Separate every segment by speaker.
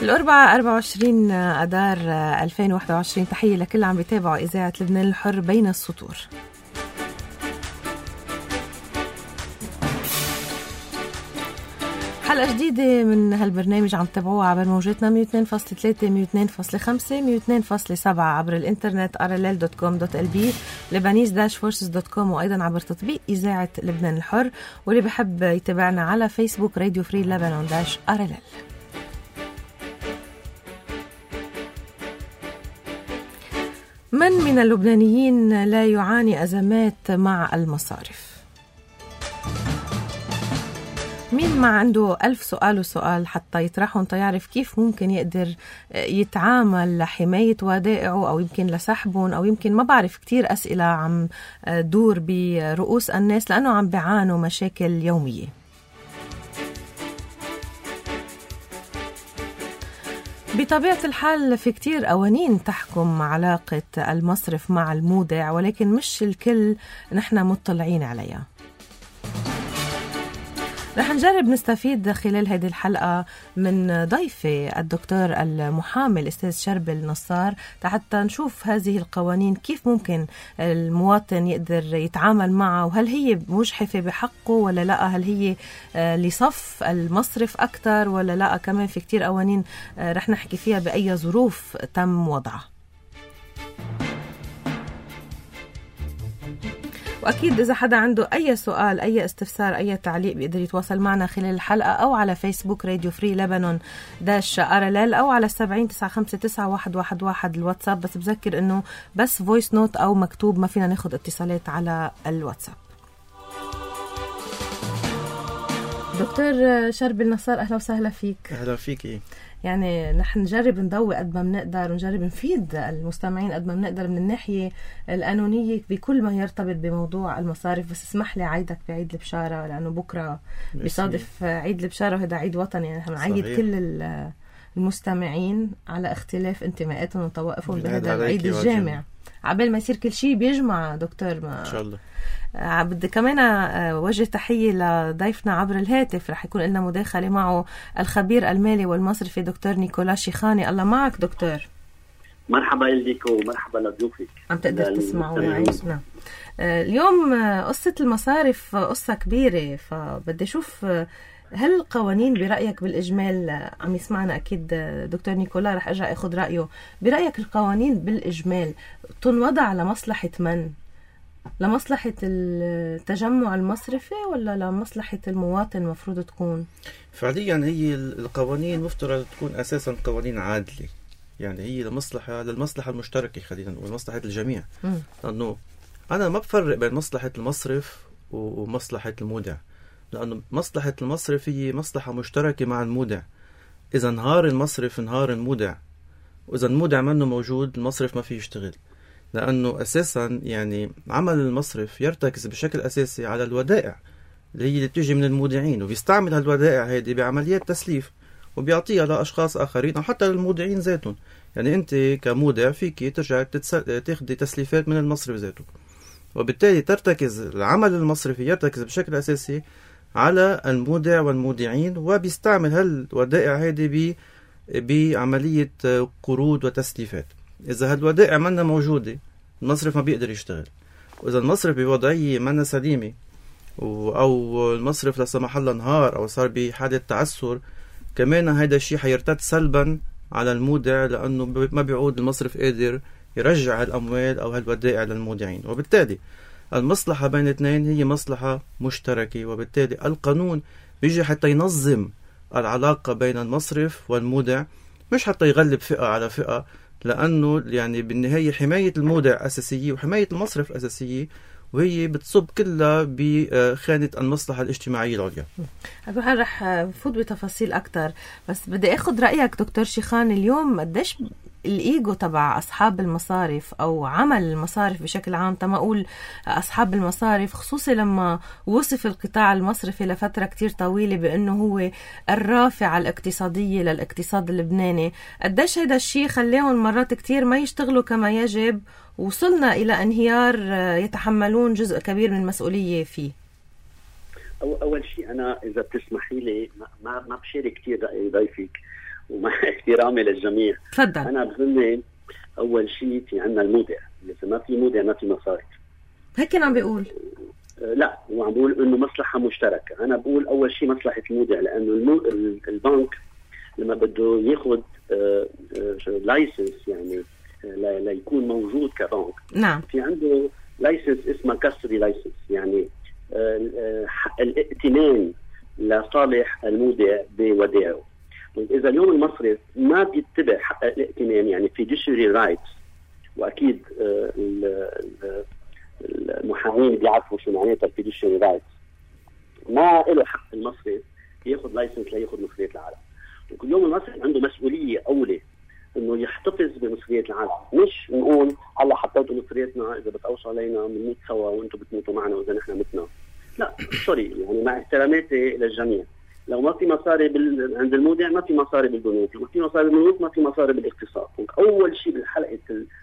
Speaker 1: الأربعاء 24 أدار 2021. تحية لكل عم بيتابعوا إذاعة لبنان الحر بين السطور. حلقة جديدة من هالبرنامج عم تتابعوها عبر موجتنا 102.3 102.5 102.7 عبر الانترنت rll.com.lb lebanese-forces.com وأيضا عبر تطبيق إذاعة لبنان الحر، واللي بحب يتابعنا على فيسبوك راديو فري لبنان-RLL. من اللبنانيين لا يعاني أزمات مع المصارف؟ مين ما عنده 1000 سؤال وسؤال حتى يطرحهم يعرف كيف ممكن يقدر يتعامل لحماية ودائعه، أو يمكن لسحبهم، أو يمكن ما بعرف كتير أسئلة عم دور برؤوس الناس لأنه عم بيعانوا مشاكل يومية. بطبيعة الحال في كتير قوانين تحكم علاقة المصرف مع المودع، ولكن مش الكل نحن مطلعين عليها. رح نجرب نستفيد خلال هذه الحلقة من ضيفي الدكتور المحامي الأستاذ شربل نصار حتى نشوف هذه القوانين كيف ممكن المواطن يقدر يتعامل معها، وهل هي مجحفة بحقه ولا لا، هل هي لصف المصرف أكتر ولا لا. كمان في كتير قوانين رح نحكي فيها بأي ظروف تم وضعها. وأكيد إذا حدا عنده أي سؤال، أي استفسار، أي تعليق بيقدر يتواصل معنا خلال الحلقة أو على فيسبوك راديو فري لبنان-RLL أو على 70-959-111 الواتساب. بس بذكر إنه بس فويس نوت أو مكتوب، ما فينا ناخد اتصالات على الواتساب. دكتور شربل نصار، أهلا وسهلا فيك.
Speaker 2: أهلا فيك.
Speaker 1: يعني نحن نجرب نضوي قد ما بنقدر ونجرب نفيد المستمعين قد ما بنقدر من الناحية القانونية بكل ما يرتبط بموضوع المصارف. بس اسمح لي عيدك بعيد البشارة، لأنه بكرة بيصادف عيد البشارة، وهذا عيد وطني. يعني نحن نعيد كل المستمعين على اختلاف انتماءاتهم وطوائفهم بهذا العيد الجامع، عبال ما يصير كل شيء بيجمع. دكتور ما
Speaker 2: إن شاء الله
Speaker 1: بدي كمان وجه تحية لضيفنا عبر الهاتف. رح يكون لنا مداخلة معه الخبير المالي والمصرفي دكتور نيكولا شيخاني. الله معك دكتور.
Speaker 3: مرحبا لك ومرحبا لضيوفك.
Speaker 1: عم تقدر تسمعوا معي؟ نعم. اليوم قصة المصارف قصة كبيرة، فبدي أشوف هل القوانين برأيك بالإجمال، عم يسمعنا أكيد دكتور نيكولا، رح أرجع أخذ رأيه. برأيك القوانين بالإجمال تنوضع لمصلحة من؟ لمصلحة التجمع المصرفي ولا لمصلحة المواطن مفروض تكون؟
Speaker 2: فعليا هي القوانين مفترض تكون أساسا قوانين عادلة، يعني هي للمصلحة المشتركة، خلينا نقول مصلحة الجميع. لأنه أنا ما بفرق بين مصلحة المصرف ومصلحة المودع، لأنه مصلحة المصرف هي مصلحة مشتركة مع المودع. إذا انهار المصرف انهار المودع، وإذا المودع منه موجود المصرف ما فيه يشتغل. لأنه أساسا يعني عمل المصرف يرتكز بشكل أساسي على الودائع اللي بتيجي من المودعين، وبيستعمل هالودائع هذه بعمليات تسليف وبيعطيها لأشخاص آخرين أو حتى للمودعين ذاتهم. يعني أنت كمودع فيك ترجع تاخدي تسليفات من المصرف ذاته، وبالتالي ترتكز العمل المصرفي يرتكز بشكل أساسي على المودع والمودعين، وبيستعمل هالودائع هذه بعملية قروض وتسليفات. إذا هالودائع منا موجودة المصرف ما بيقدر يشتغل، وإذا المصرف بوضعية منا سليمة أو المصرف لا سمح الله انهار أو صار بحالة تعثر، كمان هذا الشيء حيرتد سلبا على المودع، لأنه ما بيعود المصرف قادر يرجع الأموال أو هالودائع للمودعين. وبالتالي المصلحة بين اثنين هي مصلحة مشتركة، وبالتالي القانون بيجي حتى ينظم العلاقة بين المصرف والمودع، مش حتى يغلب فئة على فئة، لأنه يعني بالنهاية حماية المودع أساسية وحماية المصرف أساسية، وهي بتصب كلها بخانة المصلحة الاجتماعية العليا.
Speaker 1: هل رح فوت بتفاصيل أكتر، بس بدي أخذ رأيك دكتور شيخاني. اليوم قديش الإيجو تبع أصحاب المصارف أو عمل المصارف بشكل عام، تما أقول أصحاب المصارف، خصوصي لما وصف القطاع المصرفي لفترة كتير طويلة بأنه هو الرافعة الاقتصادية للاقتصاد اللبناني، قديش هذا الشيء خليهم مرات كتير ما يشتغلوا كما يجب، وصلنا إلى انهيار يتحملون جزء كبير من المسؤولية فيه؟
Speaker 3: أول شيء أنا إذا بتسمحي لي ما بشارك كتير رأي ضيفك، ومع احترامي للجميع.
Speaker 1: تفضل.
Speaker 3: انا بظن اول شيء في عندنا المودع، اذا ما في مودع ما في مصارف.
Speaker 1: هيك عم بيقول؟
Speaker 3: لا، هو عم بقول انه مصلحه مشتركه. انا بقول اول شيء مصلحه المودع، لانه البنك لما بده ياخذ لايسنس يعني ليكون موجود كبنك،
Speaker 1: نعم،
Speaker 3: في عنده لايسنس اسمه كاستودي لايسنس، يعني الائتمان لصالح المودع بودائعه. اذا اليوم المصرف ما بيتبع حق الائتمان، يعني fiduciary رايتس، واكيد المحامين بيعرفوا شو معناتها fiduciary رايتس، ما له حق المصرف ياخذ لايسنس لياخذ مصريات العالم. وكل يوم المصرف عنده مسؤوليه اولى انه يحتفظ بمصريات العالم، مش نقول هلا حطيتوا مصرياتنا اذا بتقوصوا علينا بنموت سوا وانتم بتموتوا معنا واذا نحن متنا. لا سوري، يعني مع احتراماتي للجميع، لو ما في مصاري عند المودع ما في مصاري بالبنوك، لو ما في مصاري بالبنوك ما في مصاري بالاقتصاد. اول شيء بالحلقه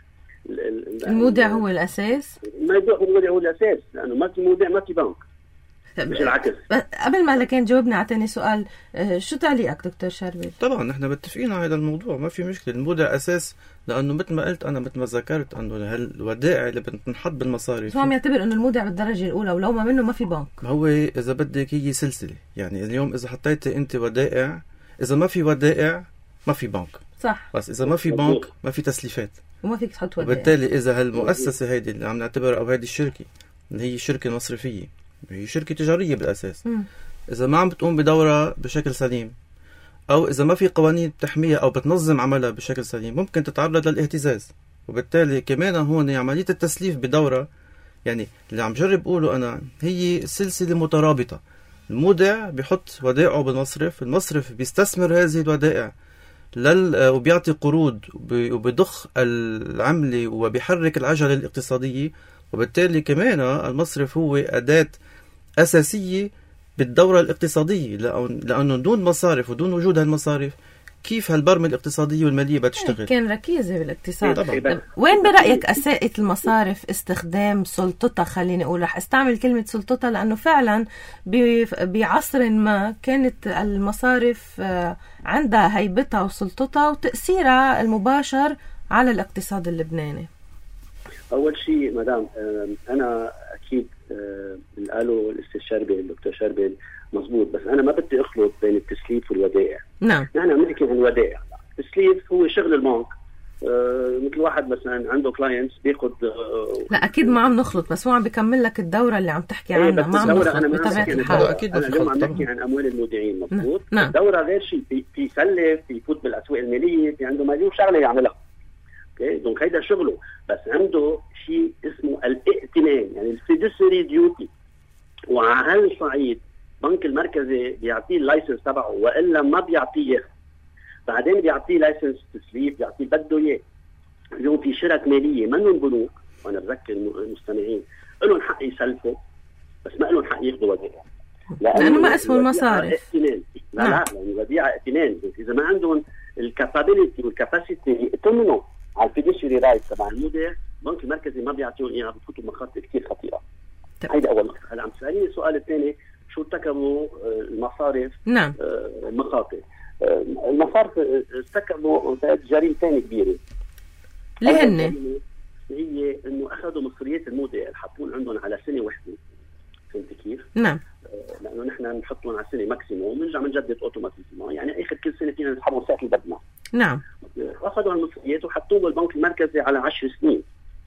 Speaker 1: المودع هو الاساس.
Speaker 3: المودع هو الاساس، لانه ما في مودع ما في بنك، مش العكس.
Speaker 1: قبل ما لكن جاوبنا على ثاني سؤال، شو تعليقك دكتور شربل؟
Speaker 2: طبعا نحن متفقين على هذا الموضوع، ما في مشكله. المودع اساس، لانه مثل ما قلت انا، مثل ما ذكرت، انه هالودائع اللي بتنحط بالمصارف
Speaker 1: هو عم يعتبر انه المودع بالدرجه الاولى، ولو ما منه ما في بنك.
Speaker 2: هو اذا بدك هي سلسله، يعني اليوم اذا حطيتي انت ودائع، اذا ما في ودائع ما في بنك،
Speaker 1: صح،
Speaker 2: بس اذا ما في بنك ما في تسليفات،
Speaker 1: وما فيك تحط ودائع.
Speaker 2: وبالتالي اذا هالمؤسسه هيدي اللي عم نعتبرها او هيدي الشركه اللي هي شركه مصرفيه، هي شركه تجاريه بالاساس، اذا ما عم بتقوم بدورها بشكل سليم، او اذا ما في قوانين بتحميها او بتنظم عملها بشكل سليم، ممكن تتعرض للاهتزاز. وبالتالي كمان هون عمليه التسليف بدورها، يعني اللي عم جرب اقوله انا هي سلسله مترابطه. المودع بيحط ودائعه بالمصرف، المصرف بيستثمر هذه الودائع وبيعطي قروض وبيضخ العمله وبيحرك العجله الاقتصاديه. وبالتالي كمان المصرف هو أداة أساسية بالدورة الاقتصادية، لأنه دون مصارف ودون وجود هالمصارف كيف هالبرمة الاقتصادية والمالية بتشتغل؟
Speaker 1: كان ركيزة بالاقتصاد. وين برأيك أساءت المصارف استخدام سلطتها؟ خليني أقول، رح استعمل كلمة سلطتها لأنه فعلا بعصر ما كانت المصارف عندها هيبتها وسلطتها وتأثيرها المباشر على الاقتصاد اللبناني.
Speaker 3: أول شيء مدام، أنا أكيد اللي قاله الأستاذ شربل الدكتور شربل مزبوط، بس أنا ما بدي أخلط بين التسليف والودائع.
Speaker 1: نعم،
Speaker 3: نحن عم نحكي عن الودائع. التسليف هو شغل البنك، مثل واحد مثلا عنده كلاينتس بياخد
Speaker 1: لا أكيد ما عم نخلط، بس هو عم بيكمل لك الدورة اللي عم تحكي عنها. ما عم نخلط بطبيعة الحال.
Speaker 2: أكيد
Speaker 3: أنا اليوم عم نحكي عن أموال المودعين، مزبوط.
Speaker 1: نعم.
Speaker 3: الدورة غير شيء، في سلف، في يفوت بالأسواق المالية، في عنده مليون شغلة يعملها. دونك هيدا شغله، بس عنده شيء اسمه الائتمان، يعني الفيدوسري ديوتي. وعلى هالصعيد البنك المركزي بيعطيه اللايسنس تبعه، والا ما بيعطيه. بعدين بيعطيه لايسنس تسليف، بيعطيه بده اياه. اليوم في شرك ماليه منهم بنوك، وانا بذكر المستمعين لهم حق يسلفوا، بس ما لهم حق ياخذوا ودائع،
Speaker 1: لانه ما اسمه المصارف.
Speaker 3: لا لا، لانه وديعه ائتمان. اذا ما عندهم الكابابيلتي والكاباسيتي يأتمنوا على الفيدوشري رايت تبع المودع، البنك المركزي ما بيعطيهم اياها، بفوتوا بمخاطر كثير خطيره. هيدا اول نقطه. هلا عم تساليني السؤال الثاني، شو ارتكبوا المصارف؟
Speaker 1: نعم،
Speaker 3: مخاطر. المصارف ارتكبوا جريمتين كبيره.
Speaker 1: اللي
Speaker 3: هي انه اخذوا مصريات المودع حطون عندهم على سنه واحده. فهمت كيف؟
Speaker 1: نعم،
Speaker 3: لانه نحن بنحطهم على سنه ماكسيموم ونرجع بنجدد اوتوماتيكيمون، يعني اخر كل سنه فينا نسحبهم ساعه اللي بدنا.
Speaker 1: نعم.
Speaker 3: اخذوا المصريات وحطوه بالبنك المركزي على 10 سنين.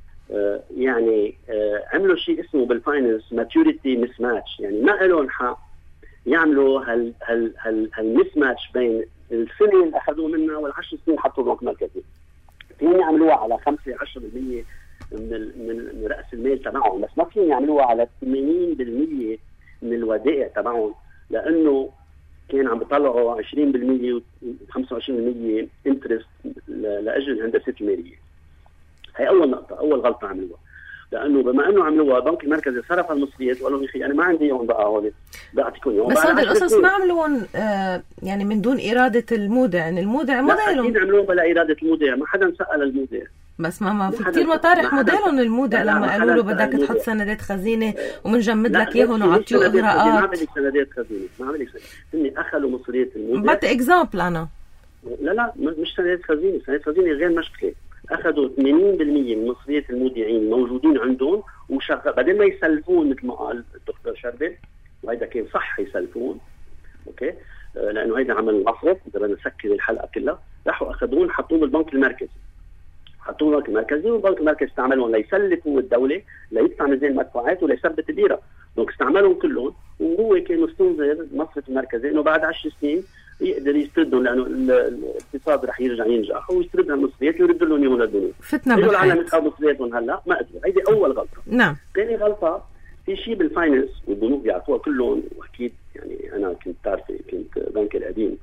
Speaker 3: يعني عملوا شيء اسمه بالفاينانس ماتوريتي مس ماتش، يعني ما لهم حق يعملوا هالمس ماتش بين السنه اللي اخذوه منها والعشر سنين حطوا بالبنك المركزي. فين يعملوها على 5-10% من راس المال تبعهم، بس ما فيهم يعملوها على 80% من الودائع تبعهم، لانه كان عم بيطلعوا 20% و25% انترست لاجل الهندسه الماليه. هي اول نقطه، اول غلطه عملوها، لانه بما انه عملوها البنك المركزي صرف المصريات وقال لهم يا اخي انا ما عندي اياهم بقى هون، بعطيكم اياهم.
Speaker 1: بس هذه القصص ما عملوهم يعني من دون اراده المودع، ان المودع موديلهم.
Speaker 3: اكيد عملوهم بلا اراده المودع، ما حدا سال المودع.
Speaker 1: بس ما في كثير مطارح موديلهم المودع لما قالوا له بدك تحط سندات خزينه ومنجمد لك اياهم وعطيو اغراءات.
Speaker 3: ما عملك سندات خزينه، ما عملك. هن اخذوا مصريات المودع.
Speaker 1: بعطي اكزامبل انا
Speaker 3: لا مش سندات خزينه. سندات خزينه غير مشكله. اخذوا 80% من مصريات المودعين موجودين عندهم وشغل، بدل ما يسلفون مثل ما قال الدكتور شربل، وهذا كان صح يسلفون، اوكي، لانه هيدا عمل مصرف. اذا بدنا نسكر الحلقه كلها، راحوا اخذوهم حطوهم بالبنك المركزي. حطوهم بالبنك المركزي، والبنك المركزي استعملهم ليسلفوا الدوله، ليدفع ميزان المدفوعات وليثبت الليره. دونك استعملهم كلهم، وهو كان مستنظر المصرف المركزي انه بعد 10 سنين يقدر يستردهم، لانه الاقتصاد رح يرجع ينجح، ويستردها المصريات ويرد لهم اياهم للدنيا.
Speaker 1: فتنا بالحيط.
Speaker 3: العالم يسحبوا مصرياتهم هلا ما قدروا. هيدي اول غلطه.
Speaker 1: نعم.
Speaker 3: ثاني غلطه، في شيء بالفاينانس والبنوك بيعرفوها كلهم، واكيد يعني انا كنت تعرفي كنت بنك القديم.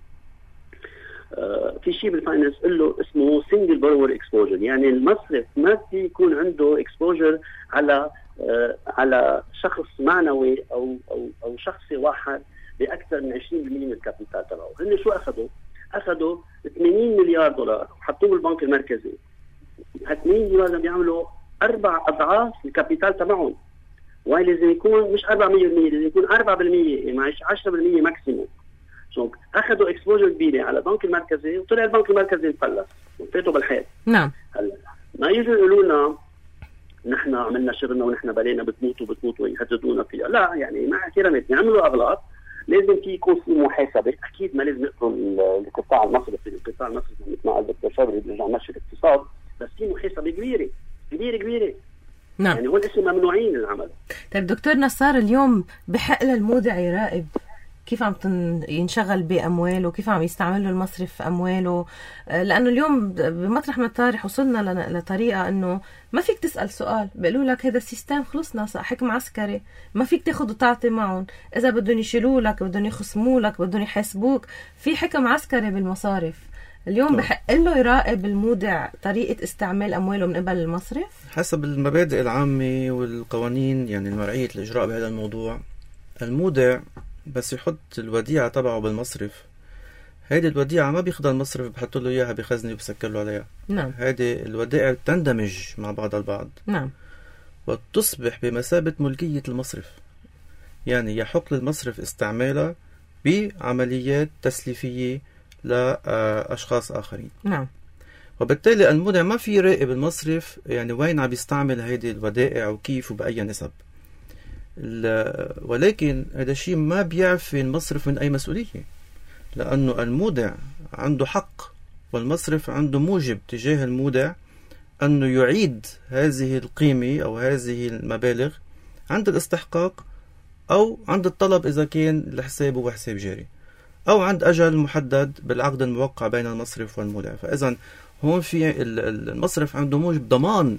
Speaker 3: في شيء بالفاينانس له اسمه سنجل بورور اكسبوجر، يعني المصرف ما في يكون عنده اكسبوجر على شخص معنوي او شخصي واحد باكثر من 20% من الكابيتال تبعه. هن شو اخذوا 80 مليار دولار وحطوه بالبنك المركزي. ال 80 مليار بيعملوا 4 أضعاف الكابيتال تبعهم، وهي لازم يكون مش 400%، لازم يكون 4%، معلش 10% ماكسيموم. سو اخذوا اكسبوجر كبيره على البنك المركزي، وطلع البنك المركزي مفلس وفاتوا بالحيط.
Speaker 2: نعم.
Speaker 3: هلا ما يجوا يقولوا لنا نحن عملنا شغلنا ونحن بلينا بتموتوا ويهددونا فيها. لا، يعني مع احترامي يعملوا اغلاط، لازم يكون في محاسبه. اكيد ما لازم يقتلوا القطاع المصرفي. القطاع المصرفي مثل ما قال الدكتور شبري بيرجع ماشي الاقتصاد، بس في محاسبه كبيره.
Speaker 1: نعم.
Speaker 3: يعني هو الاسم ممنوعين العمل.
Speaker 1: طيب دكتور نصار، اليوم بحق للمودع يراقب كيف عم ينشغل بأمواله، كيف عم يستعمل له المصرف أمواله؟ لأنه اليوم بمطرح ما طارح وصلنا لطريقة أنه ما فيك تسأل سؤال، بيقولوا لك هذا السيستم خلصنا حكم عسكري، ما فيك تاخد وتعطي معهم. إذا بدهم يشيلوا لك، بدهم يخصموا لك، بدهم يحاسبوك، في حكم عسكري بالمصارف. اليوم بحق له يراقب المودع طريقة استعمال أمواله من قبل المصرف
Speaker 2: حسب المبادئ العامة والقوانين، يعني المرعية الإجراء بهذا الموضوع. المودع بس يحط الوديعة تبعه بالمصرف، هيدي الوديعة ما بياخدها المصرف بحط له إياها بخزنة وبسكر له عليها.
Speaker 1: نعم.
Speaker 2: هيدي الودائع تندمج مع بعض البعض.
Speaker 1: نعم.
Speaker 2: وتصبح بمثابة ملكية المصرف، يعني يحق للمصرف استعمالها بعمليات تسليفية لأشخاص آخرين.
Speaker 1: نعم.
Speaker 2: وبالتالي المودع ما في يراقب المصرف يعني وين عم يستعمل هيدي الودائع وكيف وبأي نسب. ولكن هذا الشيء ما بيعفي المصرف من أي مسؤولية، لأنه المودع عنده حق والمصرف عنده موجب تجاه المودع أنه يعيد هذه القيمة أو هذه المبالغ عند الاستحقاق، أو عند الطلب إذا كان الحساب هو حساب جاري، أو عند أجل محدد بالعقد الموقع بين المصرف والمودع. فإذا هون في المصرف عنده موجب ضمان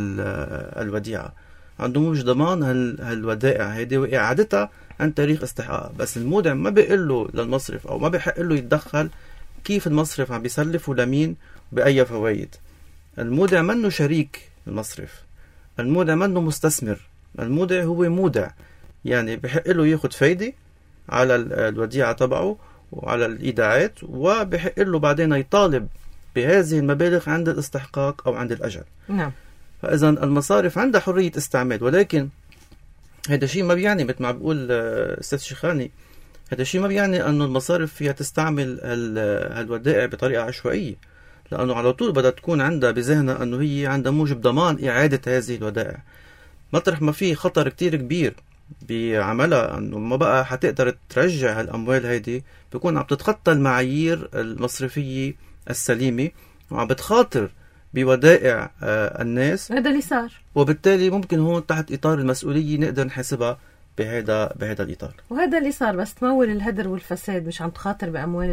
Speaker 2: الوديعة، عنده موجب ضمان هالودائع هيدي وإعادتها عن تاريخ استحقاقها. بس المودع ما بيقول له للمصرف أو ما بيحق له يتدخل كيف المصرف عم بيسلف ولمين بأي فوائد. المودع منه شريك المصرف، المودع منه مستثمر، المودع هو مودع، يعني بحق له ياخد فايدة على الوديعة تبعه وعلى الإيداعات، وبحق له بعدين يطالب بهذه المبالغ عند الاستحقاق أو عند الأجل.
Speaker 1: نعم.
Speaker 2: فإذا المصارف عندها حرية استعمال، ولكن هذا شيء ما بيعني مثل ما بقول أستاذ شيخاني، هذا شيء ما بيعني أنه المصارف فيها تستعمل هالودائع بطريقة عشوائية، لأنه على طول بدها تكون عندها بذهنها أنه هي عندها موجب ضمان إعادة هذه الودائع. مطرح ما في خطر كتير كبير بعملها أنه ما بقى حتقدر ترجع هالأموال هيدي، بيكون عم تتخطى المعايير المصرفية السليمة وعم بتخاطر بودائع الناس.
Speaker 1: هذا اللي صار،
Speaker 2: وبالتالي ممكن هون تحت إطار المسؤولية نقدر نحسبها بهذا الإطار.
Speaker 1: وهذا اللي صار، بس تمول الهدر والفساد، مش عم تخاطر بأموال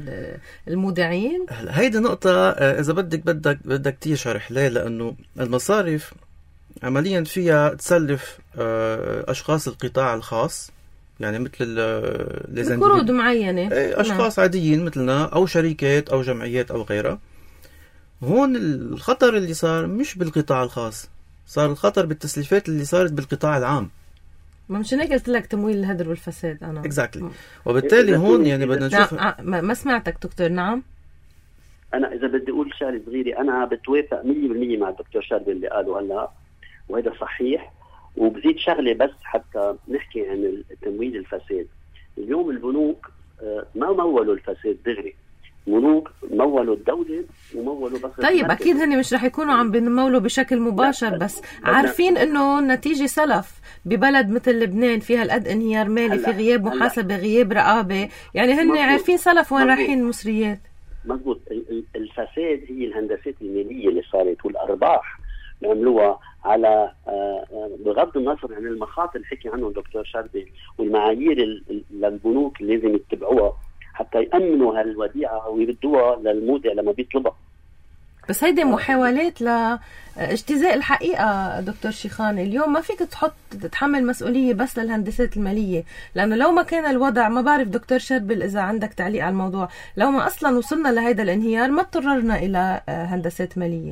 Speaker 1: المودعين.
Speaker 2: هيدي نقطة إذا بدك كتير شرح ليه، لأنه المصارف عمليا فيها تسلف أشخاص القطاع الخاص، يعني مثل
Speaker 1: قروض معينة،
Speaker 2: أشخاص عاديين مثلنا أو شركات أو جمعيات أو غيرها. هون الخطر اللي صار مش بالقطاع الخاص، صار الخطر بالتسليفات اللي صارت بالقطاع العام.
Speaker 1: ما مش هيك قلت لك تمويل الهدر والفساد أنا.
Speaker 2: exactly. وبالتالي هون يعني بدنا نشوف.
Speaker 1: ما سمعتك دكتور. نعم.
Speaker 3: أنا إذا بدي أقول شغلة صغيرة، أنا بتوافق 100% مع الدكتور شربل اللي قاله هلا، وهذا صحيح. وبزيد شغلة بس حتى نحكي عن التمويل الفساد. اليوم البنوك ما مولوا الفساد دغري، بنوك مولوا الدولة ومولوا بس.
Speaker 1: طيب أكيد هن مش رح يكونوا عم بيمولوا بشكل مباشر، بس عارفين إنه نتيجة سلف ببلد مثل لبنان فيها القد انهيار مالي، في غياب محاسبة، غياب رقابة، يعني هن عارفين سلف وين رايحين المصريات.
Speaker 3: مزبوط. الفساد هي الهندسات المالية اللي صارت والأرباح اللي عملوها على بغض النظر عن المخاطر اللي حكي عنهم دكتور شربي والمعايير للبنوك اللي لازم يتبعوها حتى يأمنوا هالوديعة ويردوها للمودع لما بيطلبها.
Speaker 1: بس هيدي محاولات لاجتزاء الحقيقة دكتور شيخان. اليوم ما فيك تتحمل مسؤولية بس للهندسات المالية، لأنه لو ما كان الوضع، ما بعرف دكتور شربل إذا عندك تعليق على الموضوع، لو ما أصلا وصلنا لهيدا الانهيار ما اضطررنا إلى هندسات مالية.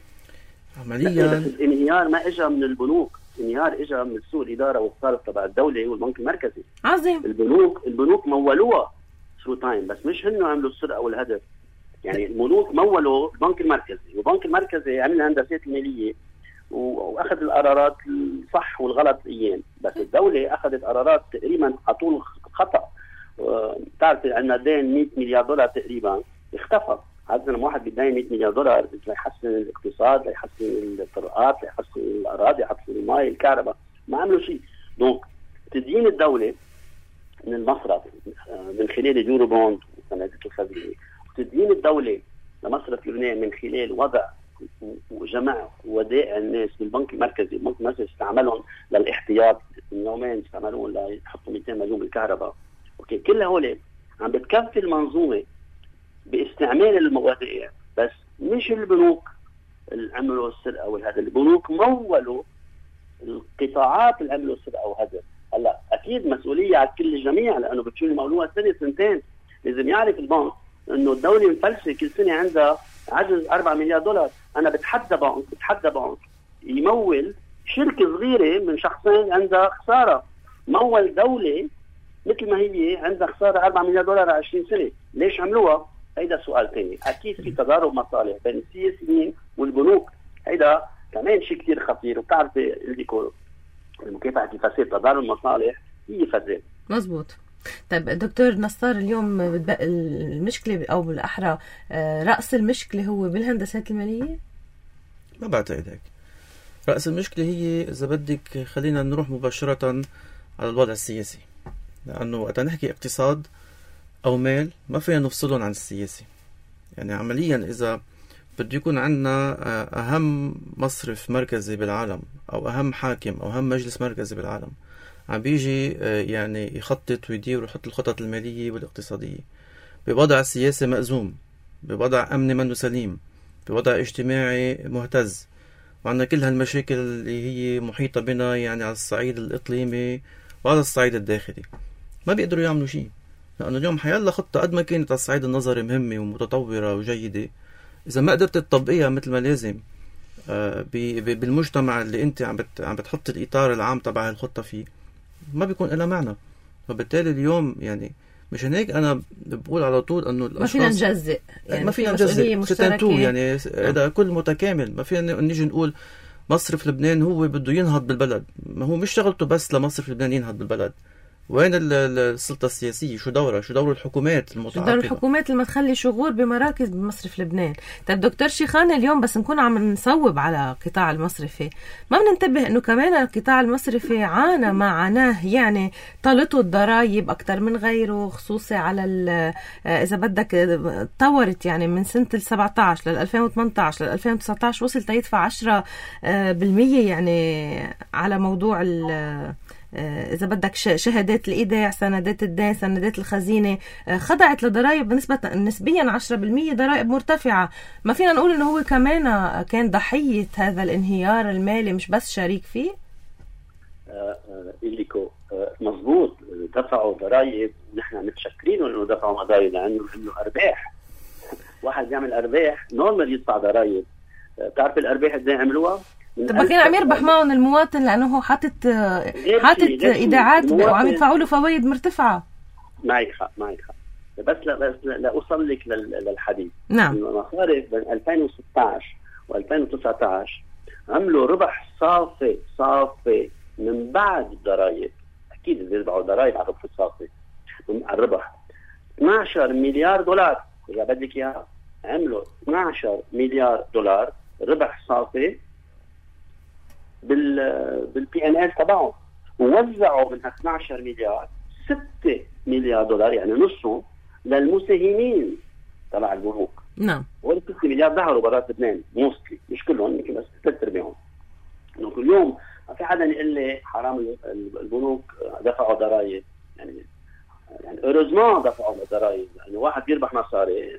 Speaker 3: عمليا الانهيار ما اجى من البنوك، الانهيار اجى من سوء الإدارة والصرف تبع الدولة والبنك المركزي.
Speaker 1: عظيم.
Speaker 3: البنوك مولوها ثرو تايم، بس مش هنو عملوا السرقة والهدف. يعني البنوك مولوا البنك المركزي، والبنك المركزي عمل الهندسات المالية واخذ القرارات الصح والغلط ايام، بس الدولة اخذت قرارات تقريبا عطول خطأ. بتعرف عندنا دين 100 مليار دولار تقريبا اختفى. هذا لما واحد بيدين 100 مليار دولار ليحسن الاقتصاد، ليحسن الطرقات، ليحسن الاراضي، ليحسن الماء، الكهرباء، ما عملوا شيء. دونك تدين الدولة من المصرف من خلال اليورو بوند وسندات الخزينة، وتدين الدولة لمصرف لبنان من خلال وضع وجمع ودائع الناس بالبنك المركزي. البنك المركزي استعملهم للاحتياط، اليومين استعملوهم ليحطوا 200 مليون بالكهرباء. اوكي، كل هول عم بتكفي المنظومة باستعمال الموادئ، بس مش البنوك اللي عملوا السرقة والهدر. البنوك مولوا القطاعات اللي عملوا السرقة والهدر. هلا اكيد مسؤولية على كل الجميع، لانه بتشوف مولوها سنة سنتين. لازم يعرف البنك انه الدولة مفلسة كل سنة عندها عجز 4 مليار دولار. انا بتحدى بنك يمول شركة صغيرة من شخصين عندها خسارة. مول دولة مثل ما هي عندها خسارة 4 مليار دولار على 20 سنة. ليش عملوها؟ هيدا سؤال تاني. اكيد في تضارب مصالح بين السياسيين والبنوك، هيدا كمان شيء كتير خطير. وبتعرف المكافحة الفساد تضارب المصالح هي فساد.
Speaker 1: مزبوط. طيب دكتور نصار، اليوم المشكلة أو بالأحرى رأس المشكلة هو بالهندسات المالية؟
Speaker 2: ما بعتقد هيك. رأس المشكلة هي إذا بدك خلينا نروح مباشرة على الوضع السياسي، لأنه وقت نحكي اقتصاد أو مال ما فينا نفصلهم عن السياسي. يعني عمليا إذا بده يكون عندنا أهم مصرف مركزي بالعالم أو أهم حاكم أو أهم مجلس مركزي بالعالم عم بيجي يعني يخطط ويدير ويحط الخطط المالية والاقتصادية بوضع سياسي مأزوم، بوضع أمني منه سليم، بوضع اجتماعي مهتز، وعندنا كل هالمشاكل اللي هي محيطة بنا يعني على الصعيد الإقليمي وعلى الصعيد الداخلي، ما بيقدروا يعملوا شيء. لأنه اليوم حيالله خطة قد ما كانت على الصعيد النظري مهمة ومتطورة وجيدة، إذا ما قدرت تطبقيها مثل ما لازم بالمجتمع اللي أنت عم بتحط الإطار العام تبع الخطة فيه، ما بيكون لها معنى. فبالتالي اليوم يعني مش هيك أنا بقول على طول أنه
Speaker 1: ما فينا نجزئ،
Speaker 2: يعني ما فينا نجزئ يعني هذا كل متكامل. ما فينا نيجي نقول مصرف لبنان هو بده ينهض بالبلد، ما هو مش شغلته بس لمصرف لبنان ينهض بالبلد. وين السلطة السياسية؟ شو دور الحكومات المتعاقبة؟ دور
Speaker 1: الحكومات اللي ما تخلي شغور بمراكز بمصرف لبنان. طيب دكتور شيخان، اليوم بس نكون عم نصوب على قطاع المصرفي، ما بننتبه انه كمان القطاع المصرفي عانى ما عاناه، يعني طالته الضرائب اكثر من غيره، خصوصي على اذا بدك تطورت يعني من سنة 17 لل 2018 لل 2019 وصل يدفع 10% يعني على موضوع إذا بدك شهادات الإيداع، سندات الدين، سندات الخزينة، خضعت لضرائب بنسبة نسبيا 10%، ضرائب مرتفعة. ما فينا نقول إنه هو كمان كان ضحية هذا الانهيار المالي، مش بس شريك فيه؟
Speaker 3: إليكو مظبوط، دفعوا ضرائب ونحن متشكرين إنه دفعوا ضرائب لأنه أرباح. واحد يعمل أرباح نورمال يدفع ضرائب. تعرف الأرباح إزاي عملوها؟
Speaker 1: طب كان عم يربح معهم المواطن لأنه حاطط إيداعات وعم يدفعوا له فوائد مرتفعة.
Speaker 3: معك حق. بس لا أوصل لك للحديث.
Speaker 1: نعم.
Speaker 3: المصارف بين 2016 و2019 عملوا ربح صافي من بعد الضرائب. أكيد بيدفعوا ضرائب على الربح الصافي على الربح 12 مليار دولار اذا بدك اياها عملوا 12 مليار دولار ربح صافي بالبي ان ال تبعهم، ووزعوا من 12 مليار 6 مليار دولار يعني نصهم للمساهمين تبع البنوك.
Speaker 1: نعم.
Speaker 3: وال 6 مليار ظهروا برات لبنان موستلي، مش كلهم يمكن بس 3/4. انه كل يوم ما في حدا يقول لي حرام البنوك دفعوا ضرائب، يعني اوريزمون دفعوا ضرائب، يعني واحد بيربح مصاري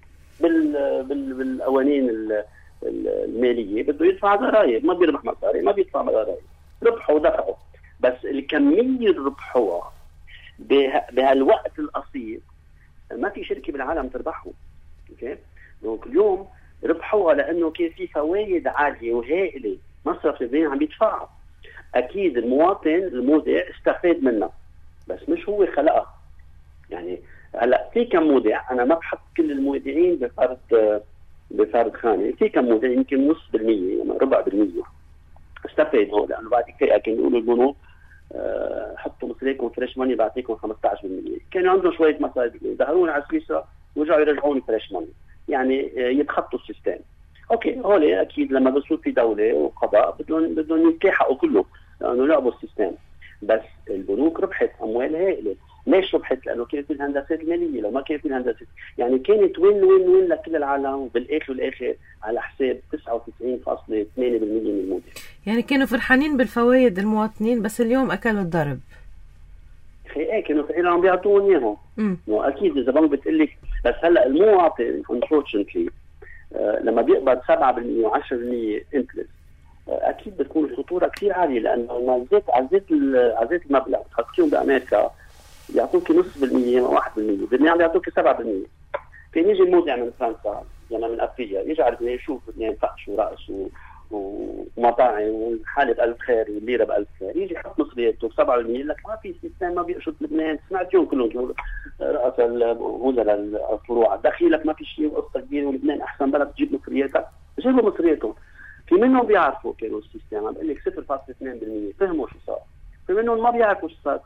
Speaker 3: بالقوانين الماليه بده يدفع ضرائب، ما بيربح مصاري ما بيدفع ضرائب، ربحوا ودفعوا، بس الكميه اللي ربحوها بهالوقت القصير ما في شركه بالعالم تربحهم. اوكي، دونك اليوم ربحوها لانه كان في فوائد عاليه وهائله مصرف لبنان عم يدفعها. اكيد المواطن المودع استفاد منها، بس مش هو خلقها. يعني هلا في كم مودع، انا ما بحط كل المودعين بفرد خانه، في كم مودع يمكن نص بالمية يعني 4% استفادوا، لانه بعد كده كانوا يقولوا البنوك حطوا مصريكم فريش ماني بعطيكم 15%، كانوا عندهم شويه مصاري دخلونا على سويسرا ورجعوا يرجعون فريش ماني، يعني يتخطوا السيستم. اوكي، هول اكيد لما بصير في دوله وقضاء بدهم يتلاحقوا كله لانه لعبوا السيستم. بس البنوك ربحت اموال هائله. ليش ربحت؟ لانه كانت في الهندسات الماليه، لو ما كان في الهندسات يعني كانت وين لكل العالم، وبالاخر على حساب 99.8% من المودع.
Speaker 1: يعني كانوا فرحانين بالفوائد المواطنين، بس اليوم اكلوا الضرب.
Speaker 3: ايه كانوا فعلا عم بيعطوهم اياهم. واكيد اذا بنك بتقول لك بس هلا المواطن unfortunately لما بيقبض 7% و10% انترست اكيد بتكون الخطوره كثير عاليه، لانه عزيت المبلغ بتحطيهم بامريكا يعطوك نص بالمية 1%، بدنا عم يعطوك 7%. كان يجي المودع من فرنسا يعني من افريقيا يجي على لبنان يشوف لبنان فحش ورقص ومطاعم وحاله الف خير والليره بالف خير، يجي يحط مصرياته 7%، يقول لك ما في سيستم ما بيقشط لبنان. سمعتيهم كلهم رأس وزراء الفروع دخيلك ما في شيء وقصه كبيره ولبنان احسن بلد تجيب مصرياتك، جيبوا مصرياتهم. في منهم بيعرفوا كانوا السيستم عم بقول لك 0.2% فهموا شو صار، في منهم ما بيعرفوا شو صار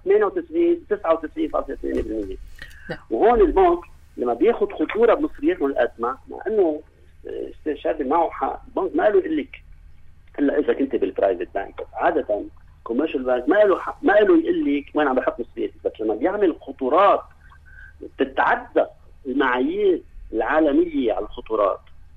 Speaker 3: 99.2%. وهون البنك لما بياخذ خطوره بمصرياتهم الأزمة، مع انه استاذ شادي معه حق، البنك ما له يقول لك هلا اذا كنت بالبرايفت بانك عاده كوميرشال بانك ما له يقول لك وين عم بحط مصرياتي، بس لما بيعمل خطورات تتعدى المعايير العالميه على الخطورات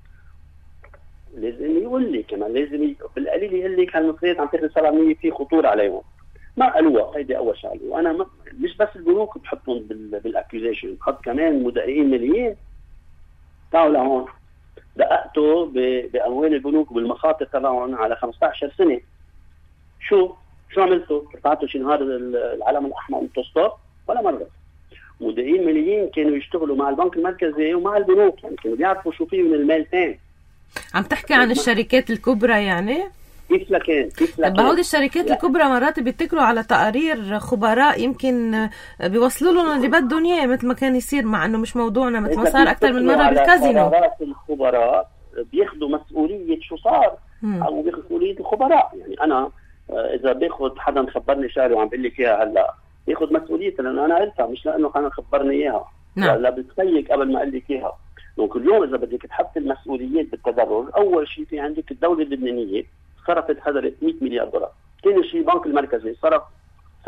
Speaker 3: لازم يقول لك كمان، لازم بالقليل يقول لك هالمصريات عم تاخذ 7% في خطوره عليهم. ما قالوها، هيدي اول شغله. وانا مش بس البنوك بحطهم بالاكيوزيشن، بحط كمان مدققين ماليين. تعالوا لهون دققتوا باموال البنوك وبالمخاطر تبعهم على 15 سنه. شو عملتوا؟ رفعتوا شي نهار العلم الاحمر انتوا ولا مره؟ مدققين ماليين كانوا يشتغلوا مع البنك المركزي ومع البنوك، يعني كانوا بيعرفوا شو فيه من المالتين.
Speaker 1: عم تحكي عن الشركات الكبرى يعني؟
Speaker 3: كيف لكان
Speaker 1: بعود الشركات الكبرى مرات بيتكلوا على تقارير خبراء يمكن بيوصلوا لنا اللي بدهم اياه، مثل ما كان يصير، مع انه مش موضوعنا، مثل ما صار اكثر من مره بالكازينو.
Speaker 3: الخبراء بياخذوا مسؤوليه شو صار او بياخذوا مسؤوليه الخبراء. يعني انا اذا باخذ حدا مخبرني شغله وعم بقول لك اياها هلا ياخذ مسؤوليتها، لانه انا قلتها مش لانه كان خبرني اياها. ولا بتسيق قبل ما قال لك اياها. دونك اليوم اذا بدك تحط المسؤوليات بالتدرج، اول شيء في عندك الدوله اللبنانيه صرفت هدرت 100 مليار دولار. ثاني شيء البنك المركزي صرف 70%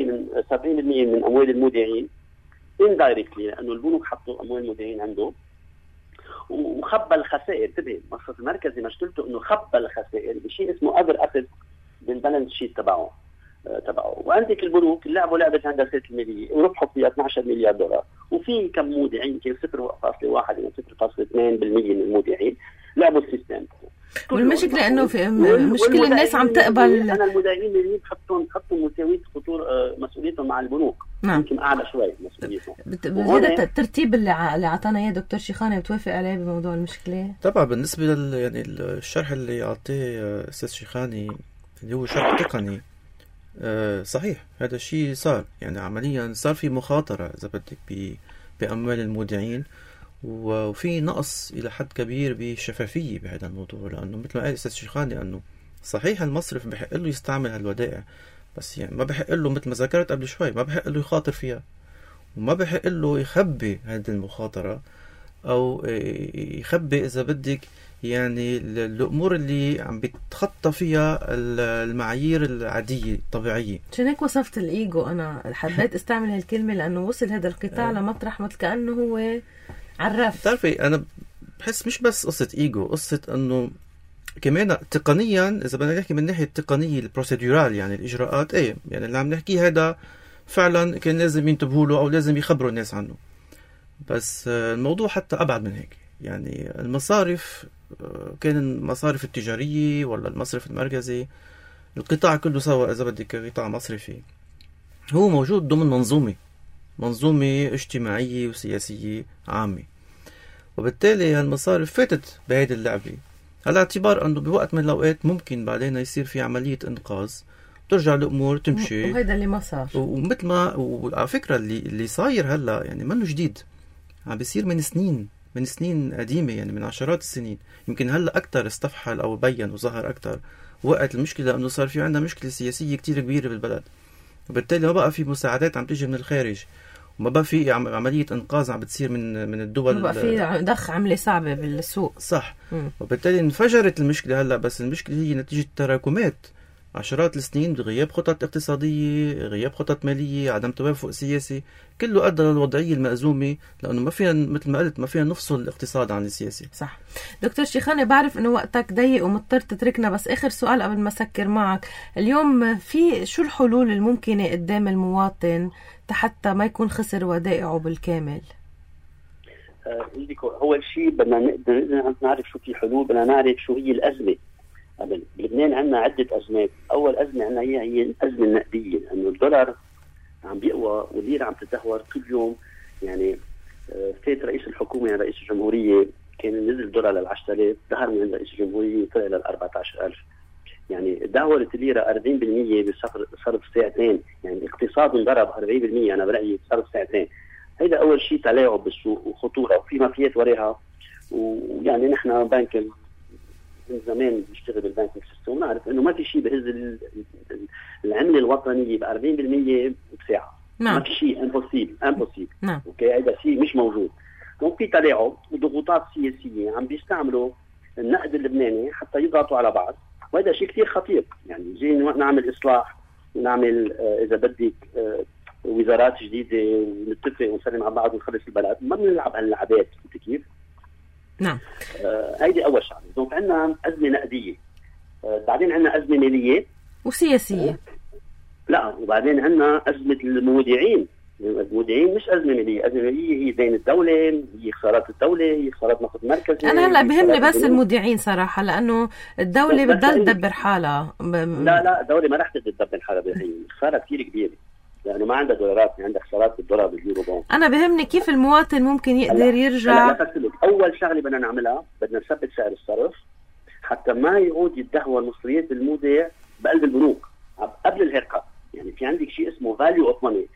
Speaker 3: من اموال المودعين indirectly، لانه البنوك حطوا اموال المودعين عندهم وخبى الخسائر. انتبه، المصرف المركزي مشكلته انه خبى الخسائر بشيء اسمه اذر اسيد بالبالانس شيت تبعه. وعندك البنوك لعبوا لعبه هندسه الماليه وربحوا فيها 12 مليار دولار، وفي كم مودعين كان 0.1 الى 0.2% من المودعين لعبوا السيستم.
Speaker 1: والمشكله انه في مشكله الناس عم تقبل.
Speaker 3: انا المودعين اللي بحطوا مساويه خطور مسؤوليتهم مع البنوك يمكن اعلى شوي مسؤوليتهم.
Speaker 1: هذا الترتيب اللي اعطانا اياه دكتور شيخاني بتوافق عليه بموضوع المشكله؟
Speaker 2: طبعا بالنسبه يعني الشرح اللي يعطيه استاذ شيخاني اللي هو شرح تقني صحيح، هذا الشيء صار، يعني عمليا صار في مخاطره اذا بدك باموال المودعين، وفي نقص إلى حد كبير بشفافية بهذا الموضوع. لأنه مثل ما قال أستاذ شيخاني أنه صحيح المصرف بحق له يستعمل هالودائع، بس يعني ما بحق له مثل ما ذكرت قبل شوي، ما بحق له يخاطر فيها، وما بحق له يخبي هذه المخاطرة او يخبي اذا بدك يعني الامور اللي عم بيتخطى فيها المعايير العاديه الطبيعيه.
Speaker 1: عشان هيك وصفت الايجو، انا حبيت استعمل هالكلمه لانه وصل هذا القطاع لمطرح مثل كانه هو عرف.
Speaker 2: بتعرفي انا بحس مش بس قصه ايجو، قصه انه كمان تقنيا اذا بدنا نحكي من ناحيه التقنيه البروسيدورال يعني الاجراءات، ايه يعني اللي عم نحكيه هذا فعلا كان لازم ينتبهوا له او لازم يخبروا الناس عنه. بس الموضوع حتى ابعد من هيك. يعني المصارف، كان المصارف التجاريه ولا المصرف المركزي، القطاع كله سوا اذا بدك قطاع مصرفي، هو موجود ضمن منظومه اجتماعيه وسياسيه عامه، وبالتالي هالمصارف فاتت بهيدي اللعبه، على اعتبار انه بوقت من الاوقات ممكن بعدين يصير في عمليه انقاذ، ترجع الامور تمشي.
Speaker 1: وهذا اللي ما صار.
Speaker 2: ومثل ما وعلى فكره اللي صاير هلا يعني منه جديد، عم بيصير من سنين قديمه، يعني من عشرات السنين. يمكن هلا اكثر استفحل او بين وظهر اكثر وقت المشكله انه صار في عندنا مشكله سياسيه كتير كبيره بالبلد، وبالتالي ما بقى في مساعدات عم تيجي من الخارج، وما بقى في عمليه انقاذ عم بتصير من الدول،
Speaker 1: ما بقى في ضخ عمله صعبه بالسوق.
Speaker 2: صح. وبالتالي انفجرت المشكله هلا، بس المشكله هي نتيجه تراكمات عشرات السنين بغياب خطط اقتصاديه، غياب خطط ماليه، عدم توافق سياسي، كله ادى للوضعيه المأزومه، لانه ما فينا مثل ما قلت ما فينا نفصل الاقتصاد عن السياسي.
Speaker 1: صح. دكتور شيخاني، بعرف انه وقتك ضيق ومضطر تتركنا، بس اخر سؤال قبل ما اسكر معك اليوم، في شو الحلول الممكنه قدام المواطن حتى ما يكون خسر ودائعه بالكامل؟
Speaker 3: اول شيء بدنا نقدر نعرف شو في حلول، بدنا نعرف شو هي الازمه. بلبنان عندنا عده ازمات. اول ازمه عندنا هي الازمه النقديه، انه الدولار عم بيقوى والليره عم تتدهور كل يوم. يعني فات رئيس الحكومه رئيس الجمهوريه كان نزل الدولار لل 10,000، ظهر من رئيس الجمهوريه طلع لل 14,000. يعني دهورت الليره 40% بصرف ساعتين، يعني الاقتصاد انضرب 40% انا برايي بصرف ساعتين. هيدا اول شيء تلاعب بالسوق وخطوره وفي مافيات وراها. ويعني نحن بنك من زمان بنشتغل بالبانكينج سيستم ونعرف انه ما في شيء بهز العمله الوطنيه ب 40% بساعه.
Speaker 1: نعم.
Speaker 3: ما في شيء امبوسيبل.
Speaker 1: نعم.
Speaker 3: اوكي، هذا شيء مش موجود. دونك في تلاعب وضغوطات سياسيه عم بيستعملوا النقد اللبناني حتى يضغطوا على بعض، وهذا شيء كثير خطير. يعني زي نعمل اصلاح ونعمل اذا بدك وزارات جديده ونتفق ونسلم على بعض ونخلص البلد، ما بنلعب هاللعبات. انت كيف؟
Speaker 1: نعم.
Speaker 3: هيدي اول شغله. دونك عندنا ازمه نقديه، بعدين عندنا ازمه ماليه
Speaker 1: وسياسيه.
Speaker 3: لا، وبعدين عندنا ازمه المودعين. المودعين مش ازمه ماليه، ازمه ماليه هي دين الدوله، هي خسارات الدوله، هي خسارات نقد مركزي.
Speaker 1: انا هلا بهمني بس المودعين صراحه، لانه الدوله بتضل تدبر حالها.
Speaker 3: لا الدوله ما رح تدبر حالها بهي خساره كثير كبيره، لانه ما عندها دولارات، عندها خسارات بالدولار باليورو بون.
Speaker 1: انا بهمني كيف المواطن ممكن يقدر يرجع.
Speaker 3: اول شغله بدنا نعملها، بدنا نثبت سعر الصرف حتى ما يعود يتدهور مصريات المودع بقلب البنوك قبل الهيركات. يعني في عندك شيء اسمه فاليو اوف ماني،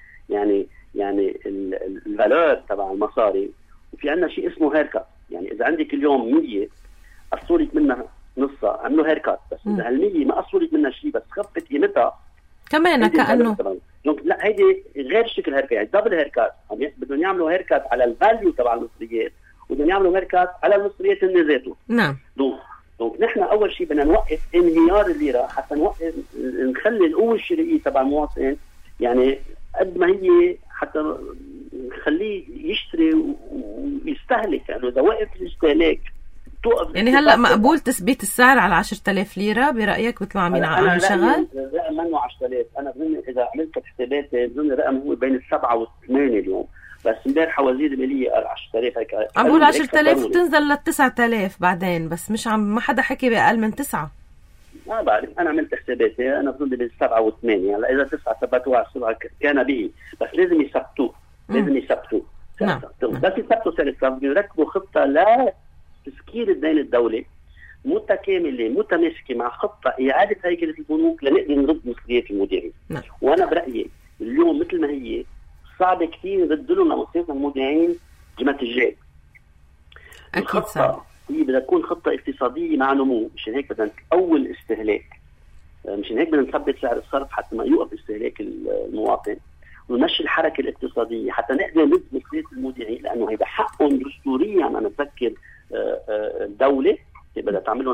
Speaker 3: يعني الفالور تبع المصاري، وفي عندنا شيء اسمه هيركات. يعني اذا عندك اليوم 100 قصولك منها نصها عملوا هيركات، بس اذا هال100 ما قصولك منها شيء بس خفت قيمتها
Speaker 1: كمان كانه.
Speaker 3: دونك لا، هيدي غير شكل هيركات، يعني دبل هيركات. بدهم يعملوا هيركات على الفاليو تبع المصريات، وبدهم يعملوا هيركات على المصريات اللي ذاته.
Speaker 1: نعم.
Speaker 3: دونك نحن اول شيء بدنا نوقف انهيار الليره حتى نخلي القوه الشرائيه تبع المواطن يعني قد ما هي، حتى نخليه يشتري ويستهلك. لانه اذا وقف الاستهلاك توقف.
Speaker 1: يعني هلا مقبول تثبيت السعر على 10,000 ليره برايك مثل ما عم ينشغل؟
Speaker 3: الرقم منه 10,000. انا بظن اذا عملت حساباتي بظن الرقم هو بين 7 و8 اليوم، بس امبارح وزير الماليه قال 10,000. هيك
Speaker 1: عم بقول 10,000 تنزل ل 9,000 بعدين، بس مش ما حدا حكي باقل من 9.
Speaker 3: ما بعرف، انا عملت حساباتي، انا بظن بين 7 و8. هلا اذا 9 ثبتوها على السرعه كان به، بس لازم يثبتوه.
Speaker 1: نعم.
Speaker 3: بس يثبتوا سعر الصرف، يركبوا خطه لا تسكير الدين الدولي متكامله متماسكه مع خطه اعاده هيكله البنوك لنقدر نرد مصريات المودعين.
Speaker 1: نعم.
Speaker 3: وانا برايي اليوم مثل ما هي صعب كثير نرد لهم لمصريات المودعين جمعة الجاي.
Speaker 1: اكيد صعب.
Speaker 3: هي بدها تكون خطه اقتصاديه مع نمو، مشان هيك بدنا اول استهلاك، مشان هيك بدنا نثبت سعر الصرف حتى ما يوقف استهلاك المواطن، ونمشي الحركه الاقتصاديه حتى نقدر نرد مصريات المودعين، لانه هيدا حقهم دستوريا. انا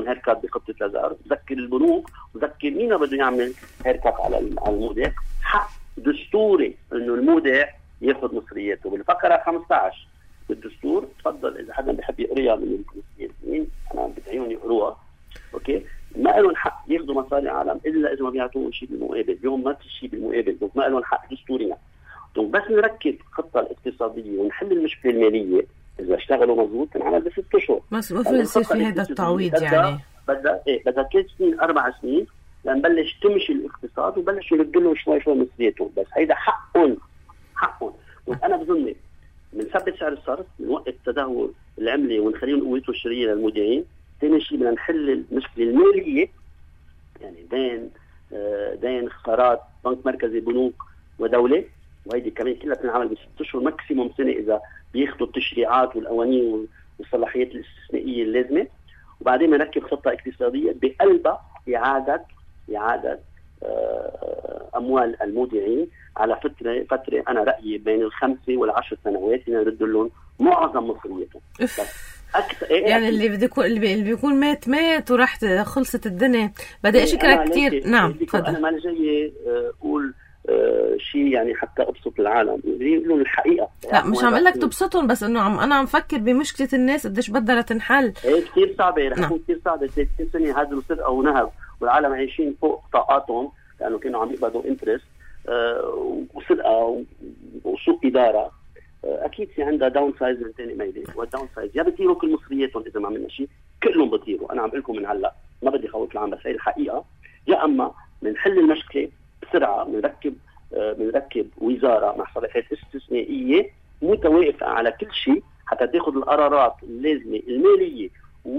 Speaker 3: يعملون هيركات بخطة لازار، بذكر البنوك وذكر مين بده يعمل هيركات على المودع. حق دستوري انه المودع ياخذ مصرياته. بالفقرة 15 بالدستور، تفضل اذا حدا بيحب يقريها من المسلمين، انا بدعيهم يقروها. اوكي، ما لهم حق ياخذوا مصاري عالم الا اذا ما بيعطوهم شيء بالمقابل. اليوم ما في شيء بالمقابل، ما لهم حق دستوريا. بس نركب الخطة الاقتصادية ونحل المشكلة المالية، إذا اشتغلوا مضبوط نعمل ب6 أشهر.
Speaker 1: بس ما في يصير في هذا التعويض، يعني
Speaker 3: بدها 3 سنين 4 سنين لنبلش تمشي الاقتصاد وبلش يرد لهم شوي مصرياتهم. بس هيدا حقهم. وأنا بظن بنثبت سعر الصرف، بنوقف تدهور العملة ونخليهم قوته الشرائية للمودعين. ثاني شيء بدنا نحل المشكلة المالية، يعني دين خسارات بنك مركزي بنوك ودولة، وهيدي كمان كلها بتنعمل ب6 أشهر ماكسيموم سنة إذا بياخدوا التشريعات والقوانين والصلاحيات الاستثنائية اللازمة. وبعدين نركب خطة اقتصادية بقلبها إعادة أموال المودعين على فترة أنا رأيي بين 5 و10 سنوات يرد لهم معظم مصرياتهم.
Speaker 1: يعني اللي بيكون مات وراح خلصت الدنيا. بدي أشكرك كتير. نعم تفضل.
Speaker 3: أنا ما جاي أقول شيء يعني حتى أبسط العالم، يقولون الحقيقة.
Speaker 1: لا مش عم لك تبسطهم، بس إنه أنا عم فكر بمشكلة الناس قديش بدها تنحل.
Speaker 3: كتير صعبة، رح تكون كتير صعبة. 30 سنة هذا سرقة ونهب والعالم عايشين فوق طاقاتهم لأنه كانوا عم يقبضوا انترست وسرقة وسوء إدارة. أكيد في عندها داون سايز من تاني ميلي، والداون سايز يا بطيروا كل مصرياتهم إذا ما عملنا شيء، كلهم بطيروا. أنا عم بقول لكم من هلا، ما بدي خوف العام، بس هي الحقيقة. يا أما بنحل المشكلة بسرعة، بنركب وزارة مع صلاحيات استثنائية متوافقة على كل شيء حتى تاخذ القرارات اللازمة المالية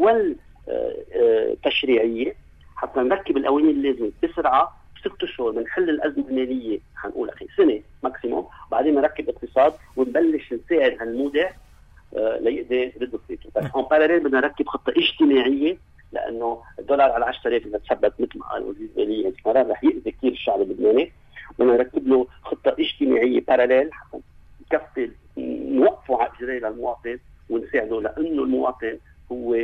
Speaker 3: والتشريعية، حتى نركب القوانين اللازمة بسرعة. 6 أشهر بنحل الأزمة المالية، حنقول أخي سنة ماكسيموم. بعدين نركب اقتصاد ونبلش نساعد هالمودع ليقدر يرد فلوسه. بس en parallèle بدنا نركب خطة اجتماعية، لأنه الدولار على 10,000 إذا تثبت مثل ما قال وزير المالية هذا رح يأذي كثير الشعب اللبناني. بدنا نركب له خطة اجتماعية باراليل حتى نكفي نوقفه على إجراء للمواطن ونساعده، لأنه المواطن هو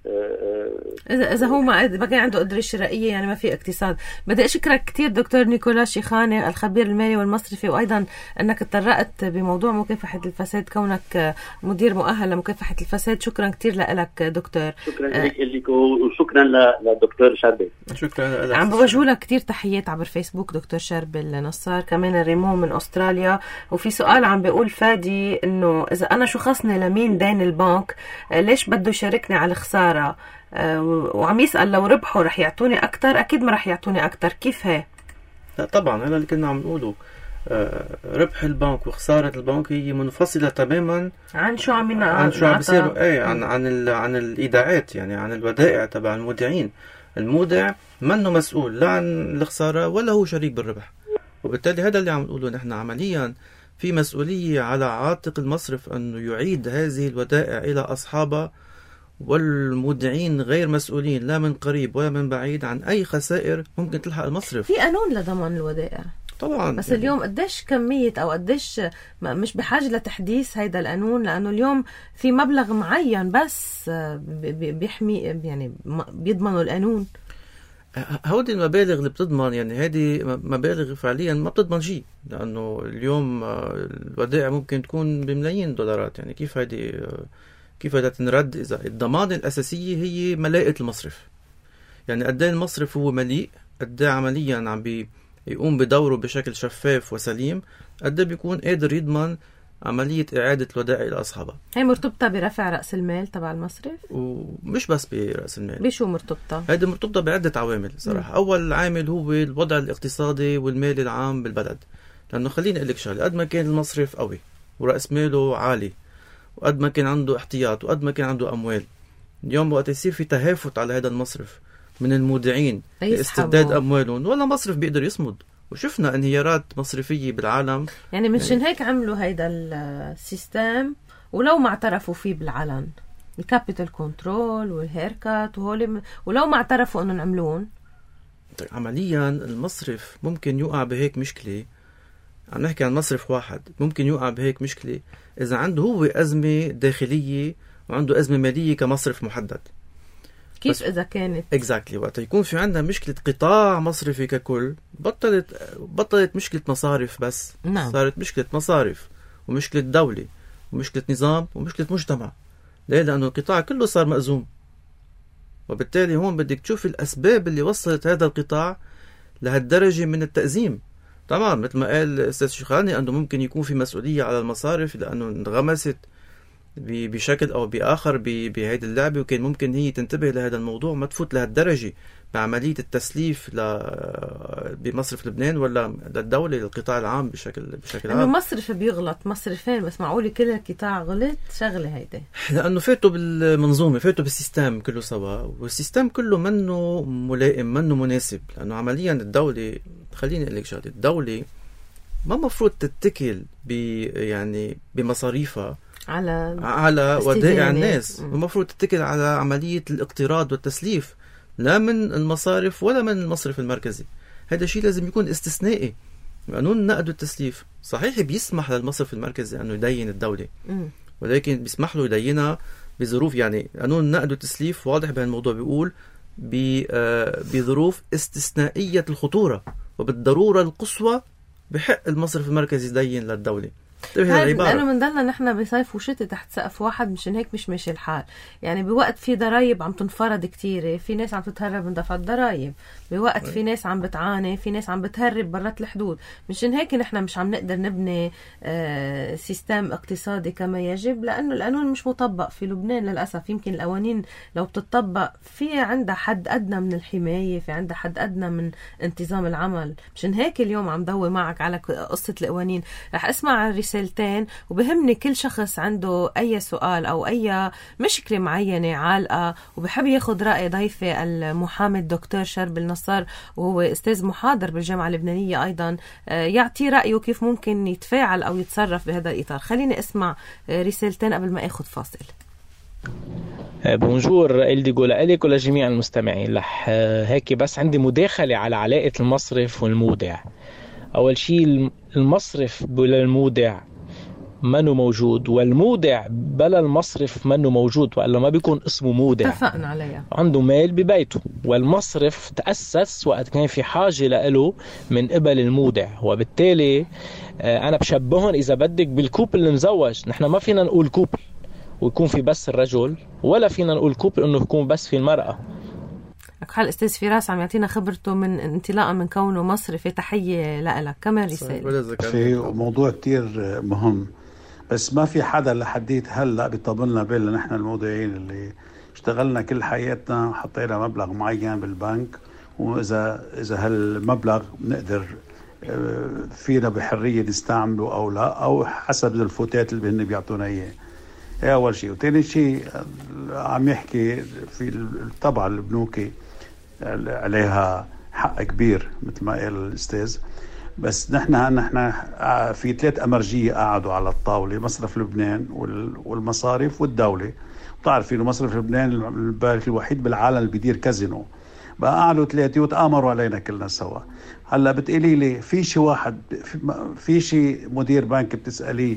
Speaker 1: إذا هو ما كان عنده قدرة شرائية يعني ما في اقتصاد. بدي أشكرك كتير دكتور نيكولا شيخاني، الخبير المالي والمصرفي، وأيضا أنك تطرقت بموضوع مكافحة الفساد كونك مدير مؤهل لمكافحة الفساد. شكرا كتير لك دكتور.
Speaker 3: شكرا لك وشكرا للدكتور شربل.
Speaker 2: شكرا لك.
Speaker 1: عم بوجه لك كتير تحيات عبر فيسبوك دكتور شربل نصار، كمان ريمو من أستراليا. وفي سؤال عم بيقول فادي إنه إذا أنا شو خصني لمين دين البنك، ليش بده يشاركني على الخسارة؟ وعم يسأل لو ربحوا رح يعطوني أكتر. أكيد ما رح يعطوني أكتر. كيف هي؟
Speaker 2: لا طبعا، هذا اللي كنا عم نقوله. ربح البنك وخسارة البنك هي منفصلة تماما
Speaker 1: عن شو عم
Speaker 2: بيصير. عن الإيداعات، يعني عن الودائع تبع المودعين. المودع منه مسؤول لا عن الخسارة ولا هو شريك بالربح، وبالتالي هذا اللي عم نقوله نحن. عمليا في مسؤولية على عاتق المصرف أنه يعيد هذه الودائع إلى أصحابها، والمودعين غير مسؤولين لا من قريب ولا من بعيد عن أي خسائر ممكن تلحق المصرف.
Speaker 1: في قانون لضمان الودائع
Speaker 2: طبعا،
Speaker 1: بس يعني اليوم قديش كمية أو قديش مش بحاجة لتحديث هيدا القانون، لأنه اليوم في مبلغ معين بس بيحمي، يعني بيضمنوا القانون.
Speaker 2: هودي المبالغ اللي بتضمن، يعني هذه مبالغ فعليا ما بتضمن شيء، لأنه اليوم الودائع ممكن تكون بملايين دولارات. يعني كيف بدها تنرد إذا الضمان الأساسية هي ملاءة المصرف؟ يعني قد ايه المصرف هو مليء، قد ايه عمليا عم يقوم بدوره بشكل شفاف وسليم، قد ايه بيكون قادر يضمن عملية إعادة الودائع إلى أصحابها.
Speaker 1: هي مرتبطة برفع رأس المال تبع المصرف،
Speaker 2: ومش بس برأس المال.
Speaker 1: بشو مرتبطة؟
Speaker 2: هذه مرتبطة بعدة عوامل صراحة. أول عامل هو الوضع الاقتصادي والمالي العام بالبلد. لأنه خليني أقول لك شغلة، قد ما كان المصرف قوي ورأس ماله عالي، وقد ما كان عنده احتياط، وقد ما كان عنده أموال، اليوم وقت يصير في تهافت على هذا المصرف من المودعين لاسترداد أموالهم، ولا مصرف بيقدر يصمد. وشفنا انهيارات مصرفية بالعالم.
Speaker 1: يعني مشان هيك عملوا هيدا السيستم، ولو ما اعترفوا فيه بالعلن، الكابيتال كنترول والهيركات وهول، ولو ما اعترفوا انهم عملون.
Speaker 2: عمليا المصرف ممكن يوقع بهيك مشكلة، عم نحكي عن مصرف واحد، ممكن يوقع بهيك مشكلة إذا عنده هو أزمة داخلية وعنده أزمة مالية كمصرف محدد.
Speaker 1: كيف إذا كانت
Speaker 2: exactly وقت يكون في عندنا مشكلة قطاع مصرفي ككل بطلت مشكلة مصارف بس.
Speaker 1: نعم.
Speaker 2: صارت مشكلة مصارف ومشكلة دولة ومشكلة نظام ومشكلة مجتمع. ليه؟ لأنه القطاع كله صار مأزوم، وبالتالي هون بدك تشوف الأسباب اللي وصلت هذا القطاع لهالدرجة من التأزيم. طبعا مثل ما قال أستاذ شيخاني أنه ممكن يكون في مسؤولية على المصارف لأنه انغمست بشكل أو بآخر بهذه اللعبة، وكان ممكن هي تنتبه لهذا الموضوع ما تفوت لهالدرجة بعملية التسليف بمصرف لبنان ولا للدولة للقطاع العام بشكل عام.
Speaker 1: إنه مصرف بيغلط مصرفين بس معقولة كل القطاع غلط شغلة هيدا،
Speaker 2: لأنه فاتوا بالمنظومة، فاتوا بالسيستم كله سوا، والسيستم كله منه ملائم منه مناسب. لأنه عمليا الدولة، خليني أقول لك شغلة، الدولة ما مفروض تتكل يعني بمصاريفها على ودائع الناس. المفروض تتكل على عملية الاقتراض والتسليف، لا من المصارف ولا من المصرف المركزي. هذا شيء لازم يكون استثنائي. قانون النقد والتسليف صحيح بيسمح للمصرف المركزي أنه يدين الدولة، ولكن بيسمح له يدينها بظروف، يعني قانون النقد والتسليف واضح بهالموضوع، بيقول بظروف استثنائية الخطورة وبالضرورة القصوى بحق المصرف المركزي يدين للدولة.
Speaker 1: لأنه بنضلنا نحن بصيف وشتاء تحت سقف واحد، مشان هيك مش ماشي الحال. يعني بوقت في ضرايب عم تنفرض كتير، في ناس عم تتهرب من دفع الضرايب، بوقت في ناس عم بتعاني، في ناس عم بتهرب برات الحدود. مشان هيك نحن مش عم نقدر نبني سيستم اقتصادي كما يجب، لأنه القانون مش مطبق في لبنان للأسف. يمكن القوانين لو بتطبق في عندها حد أدنى من الحماية، في عندها حد أدنى من انتظام العمل. مشان هيك اليوم عم دور معك على قصة القوانين. رح اسمع رسالتين، وبهمني كل شخص عنده أي سؤال أو أي مشكلة معينة عالقة وبحب ياخد رأي ضيفي المحامي الدكتور شرب النصار، وهو أستاذ محاضر بالجامعة اللبنانية أيضا، يعطي رأيه كيف ممكن يتفاعل أو يتصرف بهذا الإطار. خليني أسمع رسالتين قبل ما أخذ فاصل.
Speaker 4: بونجور إلدي قول لك ولجميع المستمعين. لح هيك بس عندي مداخلة على علاقة المصرف والمودع. أول شيء المصرف بلا المودع منه موجود، والمودع بلا المصرف منه موجود، وإلا ما بيكون اسمه مودع.
Speaker 1: اتفقنا عليها.
Speaker 4: عنده مال ببيته، والمصرف تأسس وقت كان في حاجة له من قبل المودع، وبالتالي أنا بشبهن إذا بدك بالكوبل المزوج. نحن ما فينا نقول كوبل ويكون في بس الرجل، ولا فينا نقول كوبل إنه يكون بس في المرأة.
Speaker 1: حال أستاذ فراس عم يعطينا خبرته من انطلاقا من كونه مصرفي. تحية لك. كمان رسالة
Speaker 5: في موضوع كتير مهم، بس ما في حدا لحديت هلأ بيطمنا بالنا نحن المودعين اللي اشتغلنا كل حياتنا وحطينا مبلغ معين بالبنك، وإذا هالمبلغ نقدر فينا بحرية نستعمله أو لا، أو حسب الفوتات اللي هن بيعطونا إياه. أول شيء. وتاني شيء عم يحكي في الطبعة البنوكي عليها حق كبير مثل ما قال الأستاذ، بس نحن في 3 أمرجية قعدوا على الطاولة: مصرف لبنان والمصارف والدولة. بتعرف إنه مصرف لبنان البنك الوحيد بالعالم اللي بيدير كازينو. بقى قعدوا 3 وتآمروا علينا كلنا سوا. هلا بتقولي لي في شي واحد، في شي مدير بنك بتسأليه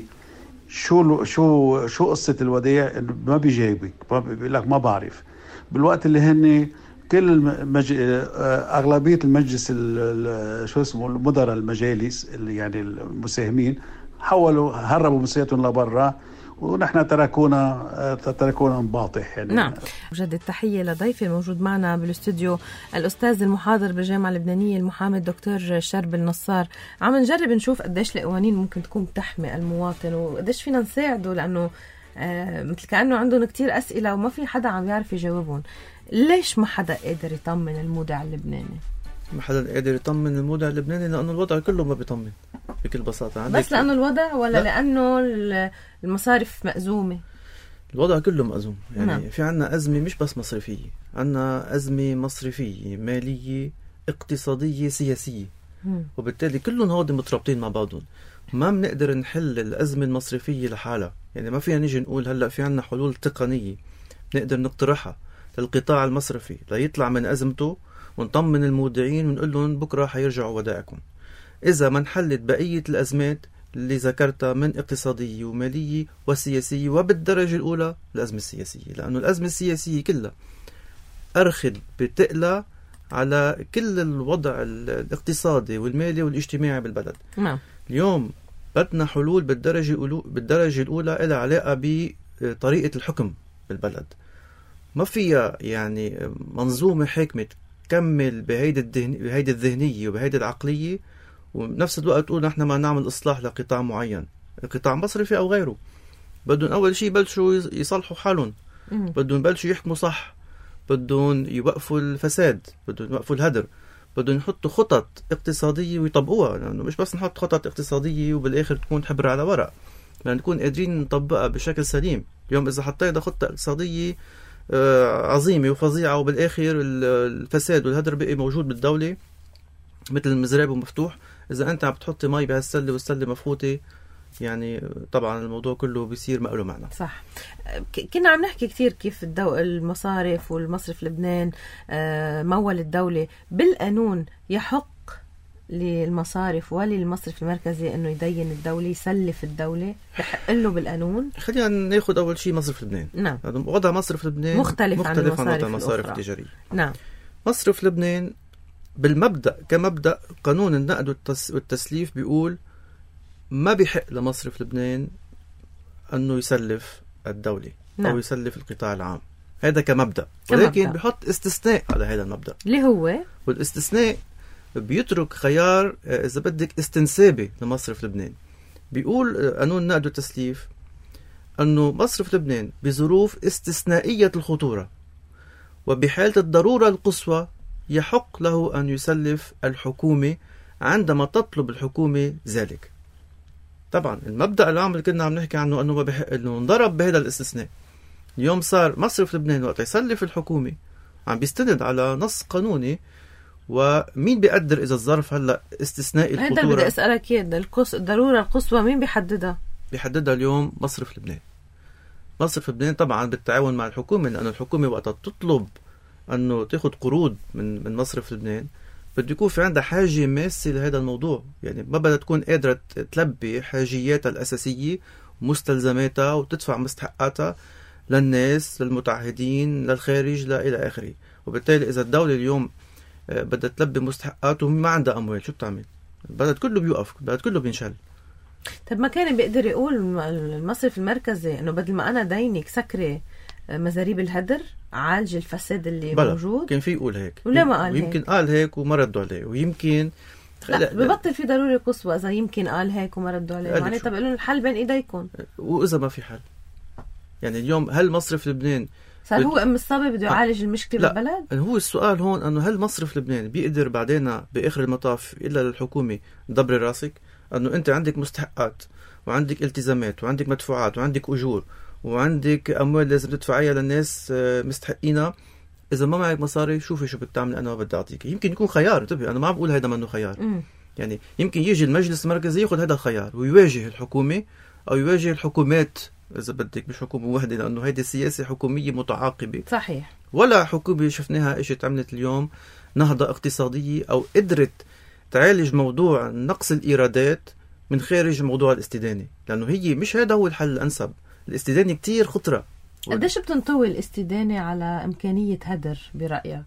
Speaker 5: شو قصة الوديع، ما بيجاوبك، بيقول لك ما بعرف. بالوقت اللي هن كل أغلبية المجلس شو اسمه المدراء المجالس اللي يعني المساهمين هربوا مسيرتهم لبرا، ونحن تركونا نباطح يعني.
Speaker 1: نعم. بجد التحية لضيفي الموجود معنا بالاستوديو الأستاذ المحاضر بالجامعة اللبنانية المحامي الدكتور شرب النصار. عم نجرب نشوف قديش القوانين ممكن تكون تحمي المواطن وقديش فينا نساعده، لأنه مثل كأنه عندهم كتير أسئلة وما في حدا عم يعرف يجاوبهم. ليش ما حدا قادر يطمن المودع اللبناني؟
Speaker 2: ما حدا قادر يطمن المودع اللبناني لأنه الوضع كله ما بيطمن بكل بساطة.
Speaker 1: بس لأنه الوضع ولا لا. لأنه المصارف مأزومة؟ الوضع
Speaker 2: كله مأزوم يعني. في عنا أزمة مش بس مصرفية، عنا أزمة مصرفية، مالية، اقتصادية، سياسية، وبالتالي كلهم هودي مترابطين مع بعضهم. ما بنقدر نحل الأزمة المصرفية لحالها. يعني ما فينا نيجي نقول هلأ في عنا حلول تقنية نقدر نقترحها للقطاع المصرفي ليطلع من أزمته ونطمن المودعين ونقول لهم بكرة حيرجعوا ودائعكم. إذا ما انحلت بقية الأزمات اللي ذكرتها من اقتصادية ومالية وسياسية، وبالدرجة الأولى الأزمة السياسية، لأنه الأزمة السياسية كلها أرخد بتقلى على كل الوضع الاقتصادي والمالي والاجتماعي بالبلد.
Speaker 1: نعم.
Speaker 2: اليوم بدنا حلول بالدرجة الأولى إلى علاقة بطريقة الحكم بالبلد. ما فيها يعني منظومة حاكمة تكمل بهيدي الذهنية وبهيدي العقلية وبنفس الوقت تقول نحن ما نعمل إصلاح لقطاع معين، قطاع مصرفي أو غيره. بدهم أول شيء بلشوا يصلحوا حالهم، بدهم بلشوا يحكموا صح، بدهم يوقفوا الفساد، بدهم يوقفوا الهدر، بدهم يحطوا خطط اقتصادية ويطبقوها. لأنه مش بس نحط خطط اقتصادية وبالآخر تكون حبر على ورق، لأن نكون قادرين نطبقها بشكل سليم. اليوم إذا حطينا خطة اقتصادية عظيمة وفظيعة وبالآخر الفساد والهدر بقي موجود بالدولة مثل المزراب ومفتوح، إذا أنت عم بتحطي مي بهالسلة والسلة مفقوتة، يعني طبعا الموضوع كله بيصير ما له معنى.
Speaker 1: صح. كنا عم نحكي كتير كيف المصارف والمصرف لبنان مول الدولة. بالقانون يحق للمصارف وللمصرف المركزي انه يدين الدولة، يسلف الدولة، يحق له بالقانون؟
Speaker 2: خلينا ناخذ اول شيء مصرف لبنان.
Speaker 1: نعم.
Speaker 2: وضع مصرف لبنان
Speaker 1: مختلف عن
Speaker 2: المصارف التجارية.
Speaker 1: نعم.
Speaker 2: مصرف لبنان بالمبدأ كمبدأ قانون النقد والتسليف بيقول ما بيحق لمصرف لبنان أنه يسلف الدولة. نعم. أو يسلف القطاع العام، هذا كمبدأ. ولكن بيحط استثناء على هذا المبدأ اللي هو، والاستثناء بيترك خيار إذا بدك استنسابي لمصرف لبنان. بيقول قانون النقد والتسليف أنه مصرف لبنان بظروف استثنائية الخطورة وبحالة الضرورة القصوى يحق له أن يسلف الحكومة عندما تطلب الحكومة ذلك. طبعا المبدأ العام اللي كنا عم نحكي عنه أنه ما بحق أنه نضرب بهذا الاستثناء. اليوم صار مصرف لبنان وقت يسلف الحكومة عم بيستند على نص قانوني، ومين بيقدر إذا الظرف هلأ استثنائي الخطورة؟
Speaker 1: هذا بدي أسألك الضرورة القصوى مين بيحددها؟
Speaker 2: بيحددها اليوم مصرف لبنان. مصرف لبنان طبعا بالتعاون مع الحكومة، لأن الحكومة وقتها تطلب أنه تاخد قروض من مصرف لبنان بده يكون في عندها حاجة ماسة لهذا الموضوع. يعني ما بدها تكون قادرة تلبي حاجياتها الأساسية ومستلزماتها وتدفع مستحقاتها للناس، للمتعهدين، للخارج، لا إلى آخره. وبالتالي إذا الدولة اليوم بدها تلبي مستحقاته ما عندها أموال، شو بتعمل؟ البلد كله بيوقف، البلد كله بينشل.
Speaker 1: طب ما كان بيقدر يقول المصرف المركزي إنه بدل ما أنا دينك سكري مزاريب الهدر عالج الفساد اللي موجود؟
Speaker 2: كان في يقول هيك،
Speaker 1: ولا ما قال
Speaker 2: ويمكن
Speaker 1: هيك؟
Speaker 2: قال هيك وما ردوا عليه، ويمكن
Speaker 1: لا ببطل في ضرورة قصوى إذا يمكن قال هيك وما ردوا عليه. معناه طب قالوا الحل بين إيديكم.
Speaker 2: وإذا ما في حل، يعني اليوم هل مصرف لبنان
Speaker 1: صار هو أم الصبي بده يعالج المشكلة بالبلد؟
Speaker 2: هو السؤال هون أنه هل مصرف لبنان بيقدر بعدين بآخر المطاف إلا للحكومة دبر راسك أنه أنت عندك مستحقات وعندك التزامات وعندك مدفوعات وعندك أجور وعندك أموال لازم تدفعيها للناس مستحقينها، إذا ما معك مصاري شوفي شو بتعمل أنا ما بدي أعطيك. يمكن يكون خيار، انتبه أنا ما عم بقول هيدا منه خيار. يعني يمكن يجي المجلس المركزي ياخذ هذا الخيار ويواجه الحكومة أو يواجه الحكومات إذا بدك، مش حكومة واحدة، لأنه هيدي سياسة حكومية متعاقبة.
Speaker 1: صحيح. ولا
Speaker 2: حكومة شفناها إيش عملت اليوم نهضة اقتصادية أو قدرت تعالج موضوع نقص الإيرادات من خارج موضوع الاستدانة، لأنه هي مش هذا هو الحل الأنسب. الاستدانة كتير خطرة.
Speaker 1: قديش بتنطوي الاستدانة على إمكانية هدر برأيك؟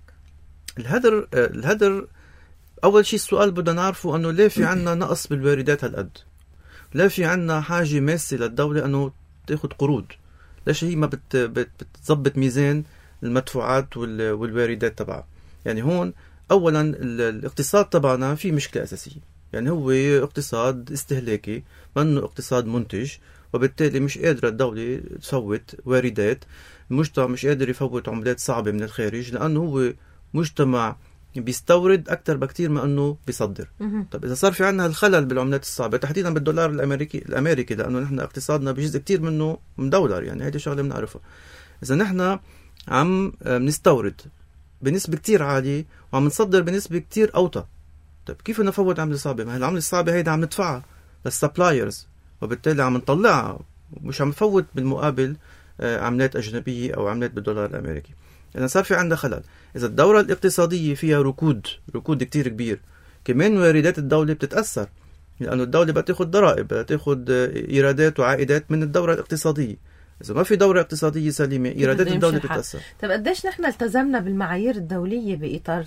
Speaker 2: الهدر أول شيء السؤال بدنا نعرفه أنه ليه في عنا نقص بالواردات هالقد؟ لا في عنا حاجة ماسة للدولة أنه تاخد قروض؟ ليش هي ما بتضبط ميزان المدفوعات والواردات تبعها؟ يعني هون أولا الاقتصاد تبعنا في مشكلة أساسية، يعني هو اقتصاد استهلاكي منه اقتصاد منتج، وبالتالي مش قادرة الدولة تفوت واردات، المجتمع مش قادر يفوت عملات صعبة من الخارج لأنه هو مجتمع بيستورد أكتر بكتير ما أنه بيصدر. طب إذا صار في عنا الخلل بالعملات الصعبة تحديدا بالدولار الأمريكي لأنه نحن اقتصادنا بجزء كتير منه من دولار، يعني هذه شغلة بنعرفها. إذا نحن عم نستورد بنسبة كتير عالية وعم نصدر بنسبة كتير أوطى، طب كيف نفوت عملة صعبة؟ ما هي العملة الصعبة هيدا عم ندفعها للسبلايرز، وبالتالي عم نطلعها مش عم نفوت بالمقابل عملات أجنبية أو عملات بالدولار الأمريكي. إذا صار في عندنا خلل. إذا الدورة الاقتصادية فيها ركود كتير كبير، كمان واردات الدولة بتتأثر، لأنه الدولة بتاخد ضرائب، بتاخد إيرادات وعائدات من الدورة الاقتصادية. إذا ما في دورة اقتصادية سليمة إيرادات الدولة تتأثر.
Speaker 1: طب قديش نحن التزمنا بالمعايير الدولية بإطار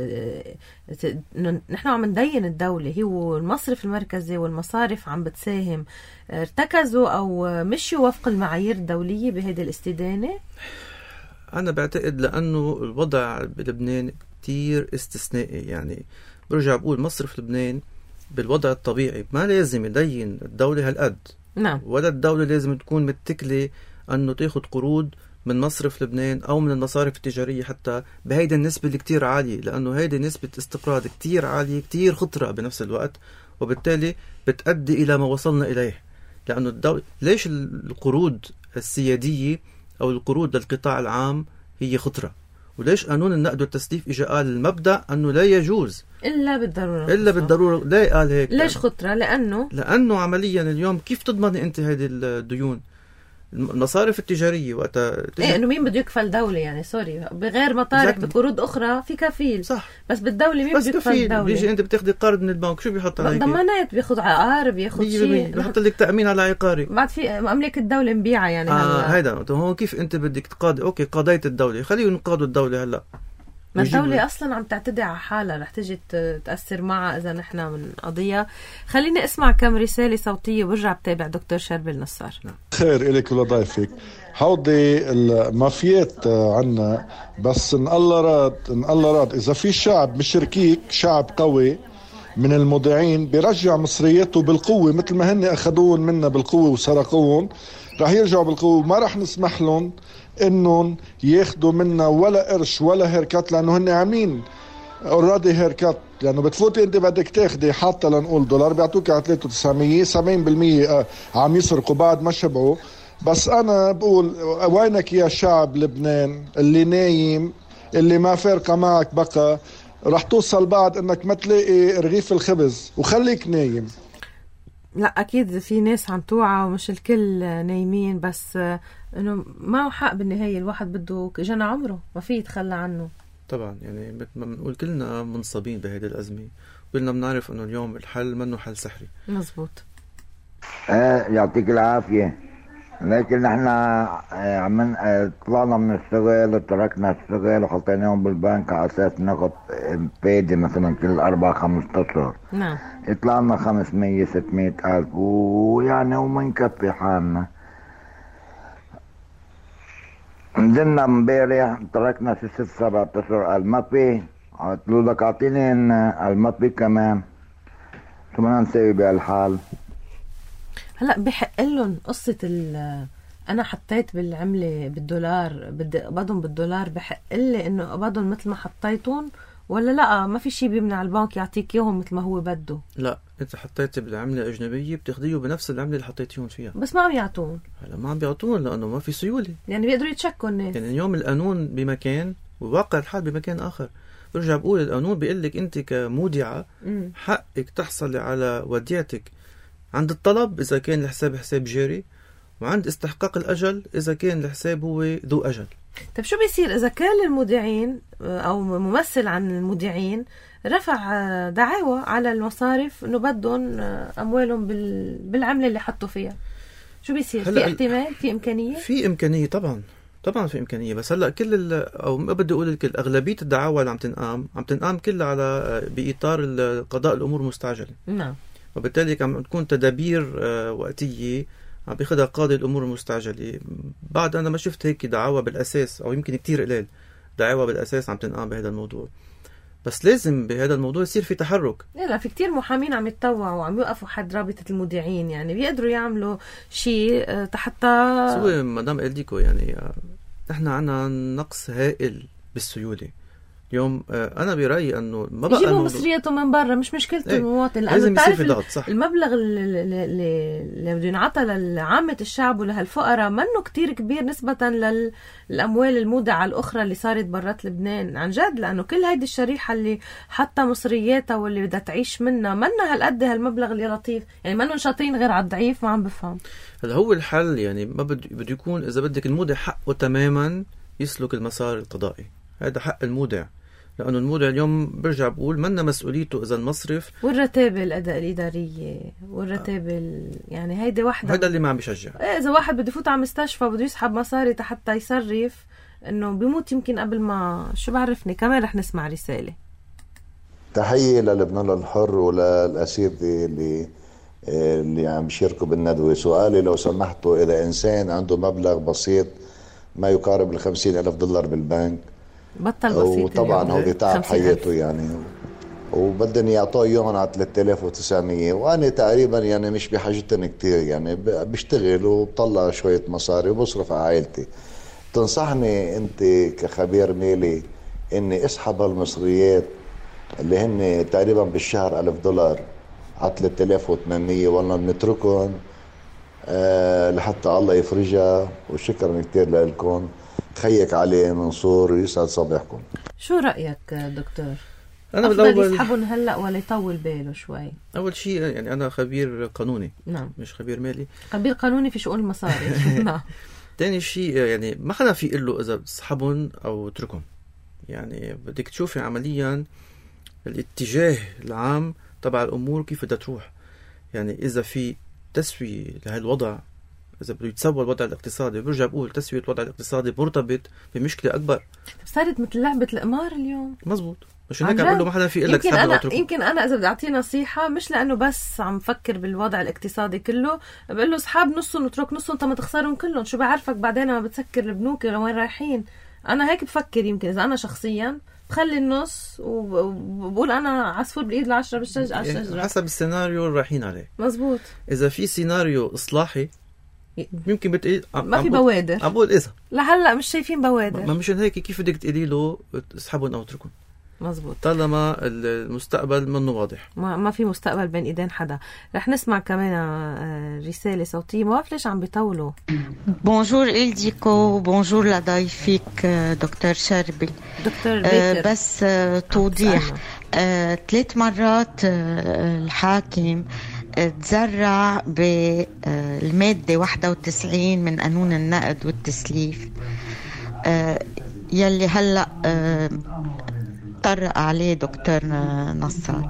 Speaker 1: نحن عم ندين الدولة هي والمصرف المركزي والمصارف عم بتساهم، ارتكزوا أو مشوا وفق المعايير الدولية بهذه الاستدانة؟
Speaker 2: أنا بعتقد لأنه الوضع بلبنان كتير استثنائي. يعني برجع بقول مصرف لبنان بالوضع الطبيعي ما لازم يدين الدولة هالقد.
Speaker 1: نعم.
Speaker 2: ولا الدولة لازم تكون متكلة أنه تاخد قروض من مصرف لبنان أو من المصارف التجارية حتى بهيدا النسبة اللي كتير عالية، لأنه هيدا نسبة استقراض كتير عالية كتير خطرة بنفس الوقت، وبالتالي بتؤدي إلى ما وصلنا إليه. لأنه الدولة ليش القروض السيادية أو القروض للقطاع العام هي خطرة؟ وليش قانون النقد والتسليف إجا قال المبدأ أنه لا يجوز
Speaker 1: إلا
Speaker 2: بالضرورة. ليه قال هيك؟
Speaker 1: ليش خطرة؟ لأنه
Speaker 2: عمليا اليوم كيف تضمن أنت هذه الديون؟ المصارف التجارية وقتها
Speaker 1: إنه مين بده يكفل دولة؟ يعني سوري، بغير مطارح بقروض أخرى في كفيل.
Speaker 2: صح.
Speaker 1: بس بالدولة مين بده يكفل الدولة؟
Speaker 2: بيجي أنت بتاخدي قرض من البنك، شو بيحط عليك؟
Speaker 1: ضمانات، بياخد عقار، بياخد شيء،
Speaker 2: بيحط لك تأمين على عقاري.
Speaker 1: بعد في أملاك الدولة مبيعة يعني.
Speaker 2: هيدا هو كيف أنت بدك تقاضي؟ أوكي قضيت الدولة، خليه ينقاضوا الدولة هلا.
Speaker 1: ما الدولة أصلا عم تعتدي على حالها، رح تجي تأثر معها إذا نحن من قضية. خليني أسمع كم رسالة صوتية وبرجع بتابع دكتور شربل نصار.
Speaker 6: خير إليك ولضيفك. هودي المافيات عنا، بس إن الله راد إذا في شعب مش ركيك، شعب قوي من المودعين بيرجع مصرياته بالقوة، مثل ما هن أخذون منا بالقوة وسرقون، رح يرجعوا بالقوة. ما رح نسمح لهم انهم ياخدوا منا ولا قرش ولا هيركات، لانه هن عاملين اوريدي هيركات. لانه بتفوتي انت بدك تاخدي حتى لنقول دولار بيعطوك على 9300 70% عم يسرقوا بعد ما شبعوا. بس انا بقول وينك يا شعب لبنان اللي نايم، اللي ما فارقه معك بقى، رح توصل بعد انك ما تلاقي رغيف الخبز وخليك نايم.
Speaker 1: لا أكيد في ناس عم توعى ومش الكل نايمين، بس إنه معه حق بالنهاية. الواحد بده جنى عمره ما في يتخلى عنه.
Speaker 2: طبعا يعني مثل ما بنقول كلنا منصابين بهذه الأزمة، كلنا بنعرف إنه اليوم الحل منه حل سحري.
Speaker 1: مزبوط.
Speaker 7: يعطيك العافية. لكن نحن طلعنا من الشغل وتركنا الشغل وحطيناهم بالبنك على أساس ناخد فايدة مثلا كل 4-5 أشهر.
Speaker 1: نعم.
Speaker 7: يطلع لنا 500-600 ألف، ويعني وما نكفي حالنا. نزلنا امبارح تركنا 6-7 أشهر، ما في. قلتلو لك أعطيني ما في كمان. شو بدنا نسوي بهالحال؟
Speaker 1: هلا بحق لهم قصة أنا حطيت بالعملة بالدولار، بدي أقبضهم بالدولار، بحق لي إنه أقبضهم مثل ما حطيتهم، ولا لا ما في شيء بيمنع البنك يعطيك إياهم مثل ما هو بده؟
Speaker 2: لا، أنت حطيت بالعملة الأجنبية بتاخديه بنفس العملة اللي حطيتيهم فيها.
Speaker 1: بس ما عم يعطون.
Speaker 2: هلا ما عم بيعطون لأنه ما في سيولة.
Speaker 1: يعني بيقدروا يتشكوا الناس.
Speaker 2: يعني اليوم القانون بمكان وواقع الحال بمكان آخر. برجع بقول القانون بيقلك أنت كمودعة حقك تحصل على وديعتك عند الطلب إذا كان الحساب حساب جاري، وعند استحقاق الأجل إذا كان الحساب هو ذو أجل.
Speaker 1: طيب شو بيصير إذا كان المودعين أو ممثل عن المودعين رفع دعاوى على المصارف إنه بدهم أموالهم بالعملة اللي حطوا فيها؟ شو بيصير؟ في احتمال؟ في إمكانية؟
Speaker 2: في إمكانية طبعا في إمكانية. بس هلأ أو ما بدي أقول الكل، أغلبية الدعاوى اللي عم تنقام كلها على بإطار قضاء الأمور مستعجلة.
Speaker 1: نعم.
Speaker 2: وبالتالي عم تكون تدابير وقتية عم بياخدها قاضي الأمور المستعجلة. بعد أنا ما شفت هيك دعاوى بالأساس، أو يمكن كتير قليل دعاوى بالأساس عم تنقام بهذا الموضوع. بس لازم بهذا الموضوع يصير في تحرك.
Speaker 1: لا في كتير محامين عم يتطوعوا وعم يوقفوا حد رابطة المودعين، يعني بيقدروا يعملوا شيء حتى
Speaker 2: سوى مدام إلديكو. يعني نحن عنا نقص هائل بالسيولة اليوم. أنا برأيي أنه ما بقى
Speaker 1: يجيبوا مصرياته من برا، مش مشكلته المواطن، لأنه تعرف المبلغ اللي بده ينعطى لعامة الشعب ولهالفقراء منه كتير كبير نسبة للأموال المودعة الأخرى اللي صارت برات لبنان عن جد. لأنه كل هيدي الشريحة اللي حتى مصرياتها واللي بدها تعيش منها هالقد هالمبلغ اللي لطيف، يعني منهم شاطرين غير على الضعيف. ما عم بفهم.
Speaker 2: هذا هو الحل. يعني ما بده يكون إذا بدك المودع حقه تماما يسلك المسار القضائي. هذا حق المودع. لأنه المودع اليوم برجع بقول منا مسؤوليته إذا المصرف
Speaker 1: والرتابة الأداء الإدارية والرتابة يعني هيدي واحدة،
Speaker 2: هذا اللي ما عم بيشجع.
Speaker 1: إذا واحد بده يفوت على مستشفى بده يسحب مصاري حتى يصرف إنه بيموت يمكن قبل ما شو بعرفني. كمان رح نسمع رسالة.
Speaker 8: تحية للبنان الحر وللأسير اللي عم يشاركوا بالندوة. سؤالي لو سمحتوا، إذا إنسان عنده مبلغ بسيط ما يقارب $50,000 بالبنك،
Speaker 1: بطل بسيط،
Speaker 8: وطبعا هو بتعب حياته يعني، وبدهم يعطوه اياهم على 3900، وانا تقريبا يعني مش بحاجتهم كتير، يعني بشتغل وبطلع شوية مصاري وبصرف على عائلتي. تنصحني انت كخبير مالي اني اسحب المصريات اللي هن تقريبا بالشهر $1000 على 3800 ولا نتركهم لحتى الله يفرجها؟ وشكرا كتير لكم. خيك علي منصور، يسعد صباحكم.
Speaker 1: شو رأيك دكتور؟
Speaker 2: أنا
Speaker 1: أفضل يسحبون هلأ ولا يطول باله شوي؟
Speaker 2: أول شيء يعني أنا خبير قانوني،
Speaker 1: نعم،
Speaker 2: مش خبير مالي،
Speaker 1: خبير قانوني في شؤون المصاري. نعم.
Speaker 2: تاني شيء يعني ما حدا في يقول له إذا بتسحبهم أو اتركهم، يعني بدك تشوفي عمليا الاتجاه العام تبع الأمور كيف بدها تروح. يعني إذا في تسوية لهالوضع، إذا بده يتسوى الوضع الاقتصادي، برجع بقول تسوية الوضع الاقتصادي مرتبط بمشكلة أكبر.
Speaker 1: صارت مثل لعبة القمار اليوم.
Speaker 2: مزبوط، مش هيك عم بقول له ما حدا في يقول لك
Speaker 1: يمكن أنا إذا بدي أعطيه نصيحة، مش لأنه بس عم فكر بالوضع الاقتصادي كله، بقول له اسحب نصهم واترك نصهم، أنت ما تخسرهم كلهم. شو بعرفك بعدين ما بتسكر البنوك لوين رايحين؟ أنا هيك بفكر. يمكن إذا أنا شخصيا بخلي النص وبقول أنا عصفور بالإيد ال10 بالشجرة على الشجرة،
Speaker 2: حسب السيناريو اللي رايحين عليه.
Speaker 1: مزبوط.
Speaker 2: إذا في سيناريو إصلاحي يمكن بتقول
Speaker 1: ما في بوادر.
Speaker 2: أقول إذا
Speaker 1: لهلا مش شايفين بوادر،
Speaker 2: ما مشان هيك كيف بدك تقولي له اسحبهم أو اتركهم؟
Speaker 1: مزبوط،
Speaker 2: طالما المستقبل منه واضح.
Speaker 1: ما في مستقبل بين ايدين حدا. رح نسمع كمان رسالة صوتية. ما بعرف ليش عم بيطولوا.
Speaker 9: بونجور إلديكو، بونجور لضيفك دكتور شربل.
Speaker 1: دكتور بيكر.
Speaker 9: بس توضيح 3 مرات الحاكم تزرع بالمادة 91 من قانون النقد والتسليف، يلي هلأ طرق عليه دكتور نصار.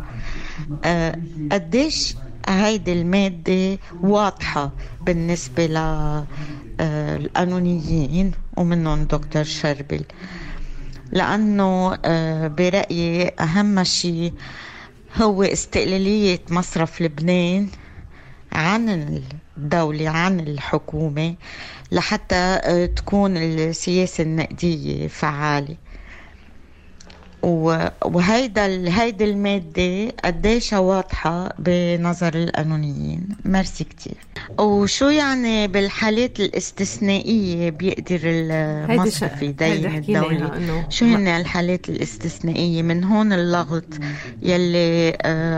Speaker 9: قديش هيدي المادة واضحة بالنسبة للقانونيين ومنهم دكتور شربل؟ لأنه برأيي أهم شيء هو استقلالية مصرف لبنان عن الدولة، عن الحكومة، لحتى تكون السياسة النقدية فعالة. وهيدا المادة قديش واضحة بنظر القانونيين. ميرسي كتير. وشو يعني بالحالات الاستثنائية بيقدر المصرف يدين الدولة؟ شو هن الحالات الاستثنائية؟ من هون اللغط يلي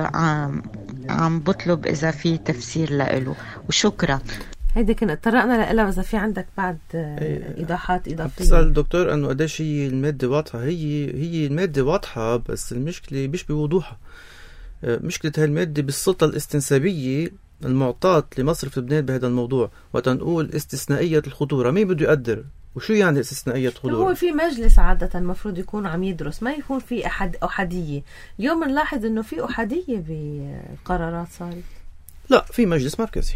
Speaker 9: عم بطلب إذا في تفسير لإله. وشكرا.
Speaker 1: هيدي كنا اتطرقنا لها. إذا في عندك بعد إيضاحات إضافية.
Speaker 2: بتسأل الدكتور أنه قديش هي المادة واضحة. هي المادة واضحة، بس المشكلة مش بوضوحها. مشكلة هاي المادة بالسلطة الاستنسابية المعطاة لمصرف لبنان بهذا الموضوع. وتنقول استثنائية الخطورة، مين بده يقدر؟ وشو يعني استثنائية الخطورة؟
Speaker 1: هو في مجلس عادة المفروض يكون عم يدرس، ما يكون في أحادية. اليوم نلاحظ أنه في أحادية بالقرارات صارت.
Speaker 2: لا، في مجلس مركزي.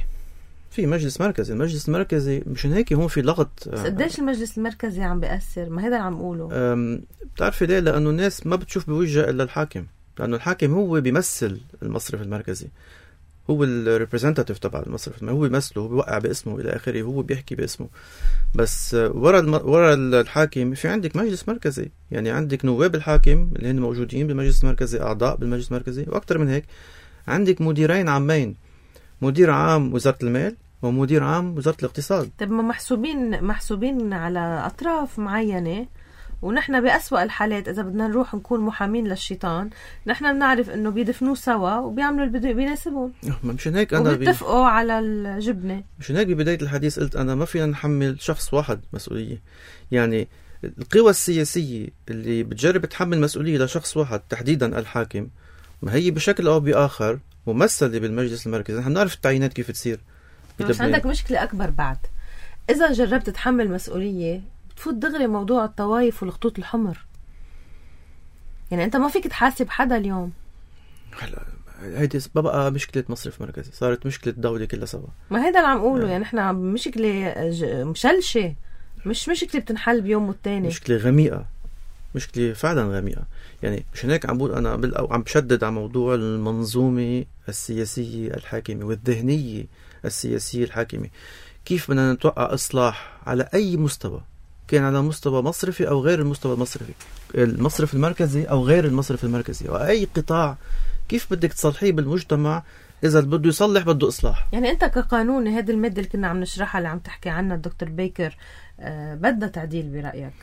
Speaker 2: المجلس المركزي مشان هيك هون في لغط.
Speaker 1: بس قديش المجلس المركزي عم بيأثر؟ ما هذا اللي عم بقوله.
Speaker 2: بتعرفي ليه؟ لأنه الناس ما بتشوف بوجه إلا الحاكم، لأنه الحاكم هو بيمثل المصرف المركزي، هو الريبريزنتاتيف تبع المصرف، هو بيمثله، هو بيوقع باسمه إلى آخره، هو بيحكي باسمه. بس ورا الحاكم في عندك مجلس مركزي، يعني عندك نواب الحاكم اللي هن موجودين بالمجلس المركزي، أعضاء بالمجلس المركزي، وأكثر من هيك عندك مديرين عامين، مدير عام وزارة المال ومدير عام وزارة الاقتصاد.
Speaker 1: طب ما محسوبين على أطراف معينة، ونحن بأسوأ الحالات إذا بدنا نروح نكون محامين للشيطان، نحن بنعرف إنه بيدفنوا سوا وبيعملوا اللي بيناسبهم.
Speaker 2: مشان هيك أنا
Speaker 1: وبيتفقوا على الجبنة.
Speaker 2: مشان هيك ببداية الحديث قلت أنا ما فينا نحمل شخص واحد مسؤولية. يعني القوى السياسية اللي بتجرب تحمل مسؤولية لشخص واحد، تحديدا الحاكم، ما هي بشكل أو بآخر ممثلة بالمجلس المركزي. نحن نعرف التعيينات كيف تصير.
Speaker 1: بس عندك مشكلة أكبر بعد. إذا جربت تحمل مسؤولية بتفوت دغري موضوع الطوائف والخطوط الحمر. يعني أنت ما فيك تحاسب حدا اليوم.
Speaker 2: هلا هيدي بقى مشكلة مصرف مركزي، صارت مشكلة الدولة كلها سوا.
Speaker 1: ما هيدا اللي عم قوله، يعني احنا مشكلة مشلشة، مش مشكلة بتنحل بيوم والتاني.
Speaker 2: مشكلة غميقة، مشكلة فعلا غميقة. يعني مشان هيك عم بقول أنا عم بشدد على موضوع المنظومة السياسية الحاكمة والذهنية السياسية الحاكمة. كيف بدنا نتوقع إصلاح على أي مستوى، كان على مستوى مصرفي أو غير المستوى المصرفي، المصرف المركزي أو غير المصرف المركزي، وأي قطاع كيف بدك تصلحيه بالمجتمع؟ إذا بده يصلح بده إصلاح.
Speaker 1: يعني أنت كقانوني هذه المادة اللي كنا عم نشرحها اللي عم تحكي عنها الدكتور بيكر بدها تعديل برأيك؟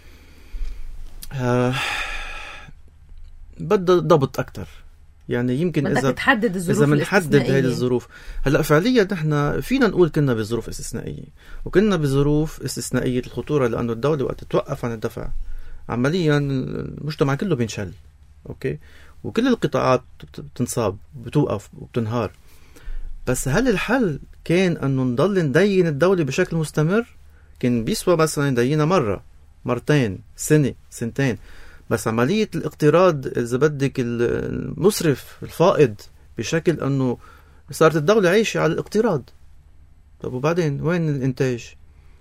Speaker 2: بدها ضبط أكتر. يعني يمكن
Speaker 1: إذا تحدد الظروف
Speaker 2: إذا بنحدد هذه الظروف. هلا فعليا نحن فينا نقول كنا بظروف استثنائية، وكنا بظروف استثنائية الخطورة، لأنه الدولة وقت تتوقف عن الدفع عمليا المجتمع كله بينشل. أوكي، وكل القطاعات بتنصاب، بتوقف وبتنهار. بس هل الحل كان أنه نضل ندين الدولة بشكل مستمر؟ كان بيسوى مثلا ندينها مرة، مرتين، سنة، سنتين. بس عملية الاقتراض إذا بدك المسرف الفائض بشكل أنه صارت الدولة عايشة على الاقتراض. طب وبعدين وين الإنتاج؟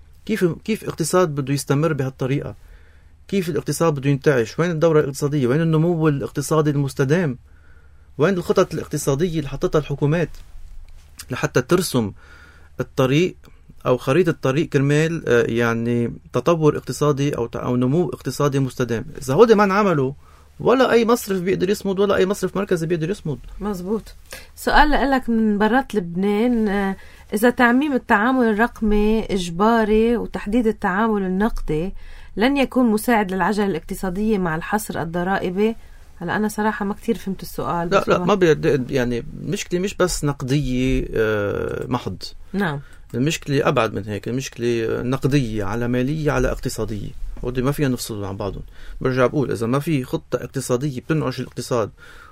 Speaker 2: كيف اقتصاد بده يستمر بهالطريقة؟ كيف الاقتصاد بده ينتعش؟ وين الدورة الاقتصادية؟ وين النمو الاقتصادي المستدام؟ وين الخطط الاقتصادية اللي حطتها الحكومات لحتى ترسم الطريق أو خريطة الطريق كرمال يعني تطور اقتصادي أو نمو اقتصادي مستدام؟ إذا هودي ما انعملوا ولا أي مصرف بيقدر يصمد، ولا أي مصرف مركزي بيقدر يصمد.
Speaker 1: مظبوط. سؤال لك من برات لبنان، إذا تعميم التعامل الرقمي إجباري وتحديد التعامل النقدي لن يكون مساعد للعجلة الاقتصادية مع الحصر الضرائبي؟ هلا أنا صراحة ما كتير فهمت السؤال.
Speaker 2: لا ما يعني المشكلة مش بس نقدية محض.
Speaker 1: نعم،
Speaker 2: المشكلة أبعد من هيك، المشكلة نقدية على مالية على اقتصادية، ودي ما فيها نفصل عن بعضهم. برجع بقول إذا ما في خطة اقتصادية بتنعش الاقتصاد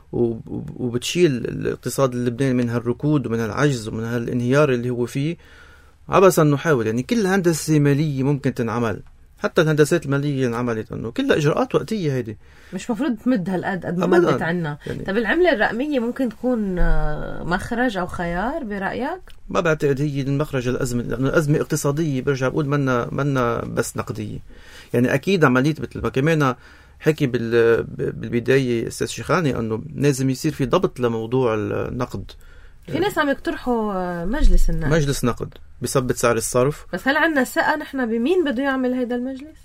Speaker 2: وبتشيل الاقتصاد اللبناني من هالركود ومن هالعجز ومن هالانهيار اللي هو فيه، عبثا نحاول. يعني كل هندسة مالية ممكن تنعمل، حتى الهندسات المالية انعملت انه كلها اجراءات وقتية، هيدي
Speaker 1: مش مفروض تمد هالقد قد ما مدت عنا. يعني طب العملة الرقمية ممكن تكون مخرج او خيار برأيك؟
Speaker 2: ما بعتقد هي المخرج الأزمة، لأنه الأزمة اقتصادية. برجع بقول منا بس نقدية. يعني أكيد عملية مثل ما كمان حكي بالبداية أستاذ شيخاني أنه لازم يصير في ضبط لموضوع النقد.
Speaker 1: في ناس عم يقترحوا مجلس نقد
Speaker 2: بثبت سعر الصرف.
Speaker 1: بس هل عندنا ثقة نحن بمين بده يعمل هيدا المجلس؟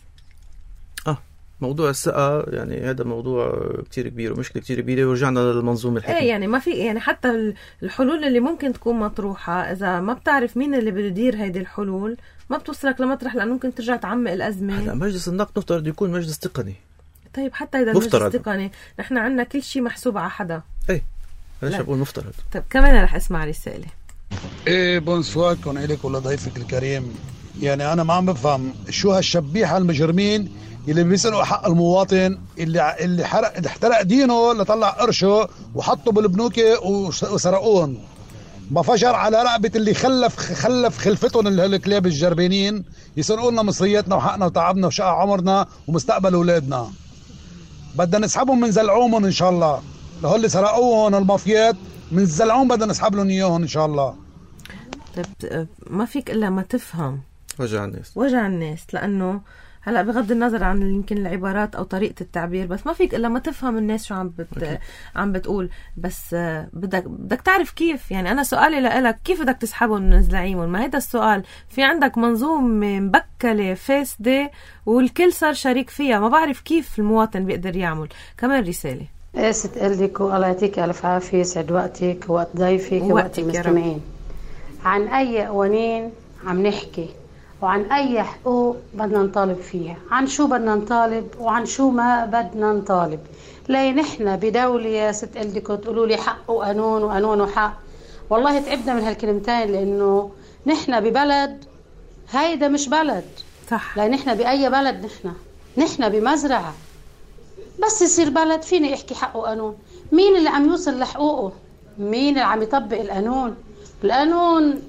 Speaker 2: موضوع الثقة يعني هذا موضوع كتير كبير ومشكلة كتير كبيرة، ورجعنا للمنظومة الحكومية.
Speaker 1: يعني ما في، يعني حتى الحلول اللي ممكن تكون مطروحة إذا ما بتعرف مين اللي بده يدير هيدي الحلول ما بتوصلك لمطرح، لأنه ممكن ترجع تعمق الأزمة.
Speaker 2: هلا مجلس النقد نفترض يكون مجلس تقني.
Speaker 1: طيب حتى إذا المجلس تقني نحن عندنا كل شيء محسوب على حدا.
Speaker 2: أنا بقول مفترض.
Speaker 1: طيب كمان رح أسمع رسالة.
Speaker 5: بونسوار كون إليك ولا ضيفك الكريم. يعني أنا ما عم بفهم شو هالشبيحة المجرمين اللي بيسرقوا حق المواطن، اللي احترق دينه لطلع قرشه وحطوا بالبنوك وسرقوهم. بفجر على رقبة اللي خلف خلفتهم الكلاب الجربانين يسرقوا لنا مصرياتنا وحقنا وتعبنا وشقى عمرنا ومستقبل أولادنا. بدنا نسحبهم من زلعومهم إن شاء الله. لهول اللي سرقوهم المافيات من زلعوم بدنا نسحب لهم إياهم إن شاء الله.
Speaker 1: طيب ما فيك إلا ما تفهم
Speaker 2: وجع الناس،
Speaker 1: لأنه هلا بغض النظر عن يمكن العبارات او طريقه التعبير، بس ما فيك الا ما تفهم الناس شو عم بتقول. بس بدك تعرف كيف. يعني انا سؤالي لك كيف بدك تسحبهم من زلعيمهم؟ ما هذا السؤال. في عندك منظومه مبكله فاسده والكل صار شريك فيها، ما بعرف كيف المواطن بيقدر يعمل. كمان رساله.
Speaker 10: ست قلك الله يعطيك الف عافيه، يسعد وقتك ووقت ضيفك ووقت المستمعين. عن اي قوانين عم نحكي وعن أي حقوق بدنا نطالب فيها، عن شو بدنا نطالب وعن شو ما بدنا نطالب. لا نحن بدولة يا ست قلدكم تقولوا لي حق وقانون وقانون وحق. والله تعبنا من هالكلمتين، لأنه نحن ببلد، هيدا مش بلد
Speaker 1: صح.
Speaker 10: لا نحن بأي بلد، نحن بمزرعة. بس يصير بلد فيني احكي حق وقانون. مين اللي عم يوصل لحقوقه؟ مين اللي عم يطبق القانون؟ القانون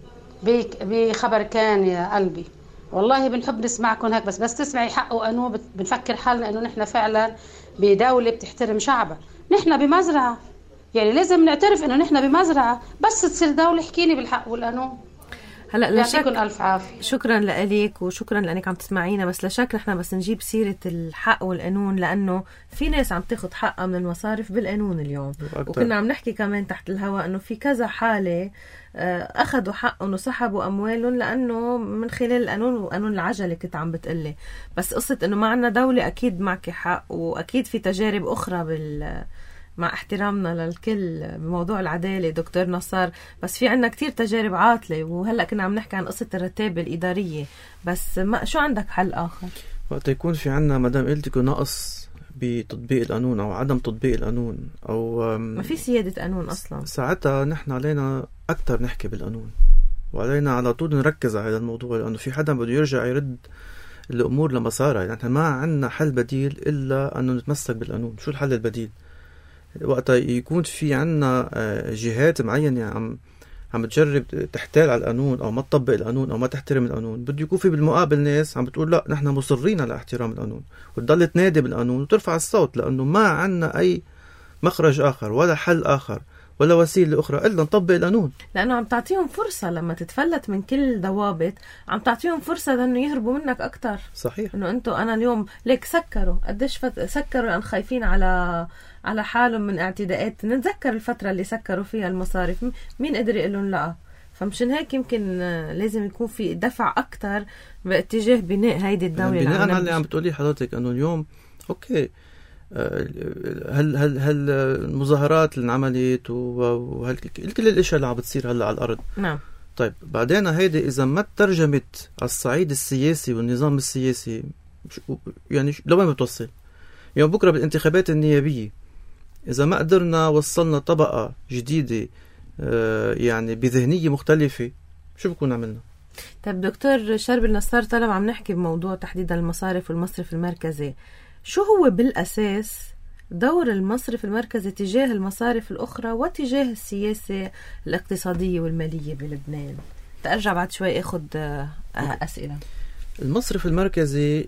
Speaker 10: بخبر كان يا قلبي. والله بنحب نسمعكم هيك، بس تسمعي حق وقانون بنفكر حالنا انه نحن فعلا بدولة بتحترم شعبها. نحن بمزرعة، يعني لازم نعترف انه نحن بمزرعة، بس تصير دولة حكيني بالحق والقانون.
Speaker 1: هلا
Speaker 10: يعطيكم الف عافيه.
Speaker 1: شكرا لك وشكرا لانك عم تسمعينا. بس لشك نحن بس نجيب سيره الحق والقانون، لانه في ناس عم تاخذ حقها من المصارف بالقانون اليوم، وكنا عم نحكي كمان تحت الهواء انه في كذا حاله اخذوا حقهم وسحبوا اموالهم لانه من خلال القانون وقانون العجله. كنت عم بتقلي بس قصه انه ما عندنا دوله، اكيد معك حق، واكيد في تجارب اخرى مع احترامنا للكل بموضوع العدالة دكتور نصار، بس في عنا كتير تجارب عاطلة. وهلأ كنا عم نحكي عن قصة الرتابة الإدارية، بس شو عندك حل آخر؟
Speaker 2: وقت يكون في عنا مدام قلتك نقص بتطبيق القانون أو عدم تطبيق القانون أو
Speaker 1: ما في سيادة قانون أصلا،
Speaker 2: ساعتها نحن علينا أكتر نحكي بالقانون، وعلينا على طول نركز على هذا الموضوع، لأنه في حدا بده يرجع يرد الأمور لمسارها. يعني نحن ما عنا حل بديل إلا أنه نتمسك بالقانون. شو الحل البديل؟ وقتها يكون في عنا جهات معينة عم تجرب تحتال على القانون أو ما تطبق القانون أو ما تحترم القانون، بده يكون في بالمقابل ناس عم بتقول لا نحن مصرين على احترام القانون، وتضل تنادي بالقانون وترفع الصوت، لأنه ما عنا أي مخرج آخر ولا حل آخر ولا وسيلة أخرى إلا نطبق القانون.
Speaker 1: لأنه عم تعطيهم فرصة لما تتفلت من كل ضوابط، عم تعطيهم فرصة لأنه يهربوا منك أكتر.
Speaker 2: صحيح.
Speaker 1: إنه أنتوا أنا اليوم ليك سكروا قديش سكروا لأن خايفين على حالهم من اعتداءات. نتذكر الفترة اللي سكروا فيها المصارف، مين قدر يقول لهم لا؟ فمشان هيك يمكن لازم يكون في دفع أكتر باتجاه بناء هيدي الدولة.
Speaker 2: بناء على اللي عم بتقولي حضرتك أنه اليوم أوكي هل المظاهرات اللي انعملت وكل الاشياء اللي عم بتصير هلا على الارض،
Speaker 1: نعم،
Speaker 2: طيب بعدين هيدي اذا ما ترجمت على الصعيد السياسي والنظام السياسي يعني لوين بتوصل؟ يوم بكره بالانتخابات النيابيه اذا ما قدرنا وصلنا طبقه جديده يعني بذهنيه مختلفه، شو بكون عملنا؟
Speaker 1: طيب دكتور شربل نصار، طالما عم نحكي بموضوع تحديد المصارف والمصرف المركزي، شو هو بالأساس دور المصرف المركزي تجاه المصارف الأخرى وتجاه السياسة الاقتصادية والمالية بلبنان؟ تأرجع بعد شوي أخذ أسئلة.
Speaker 2: المصرف المركزي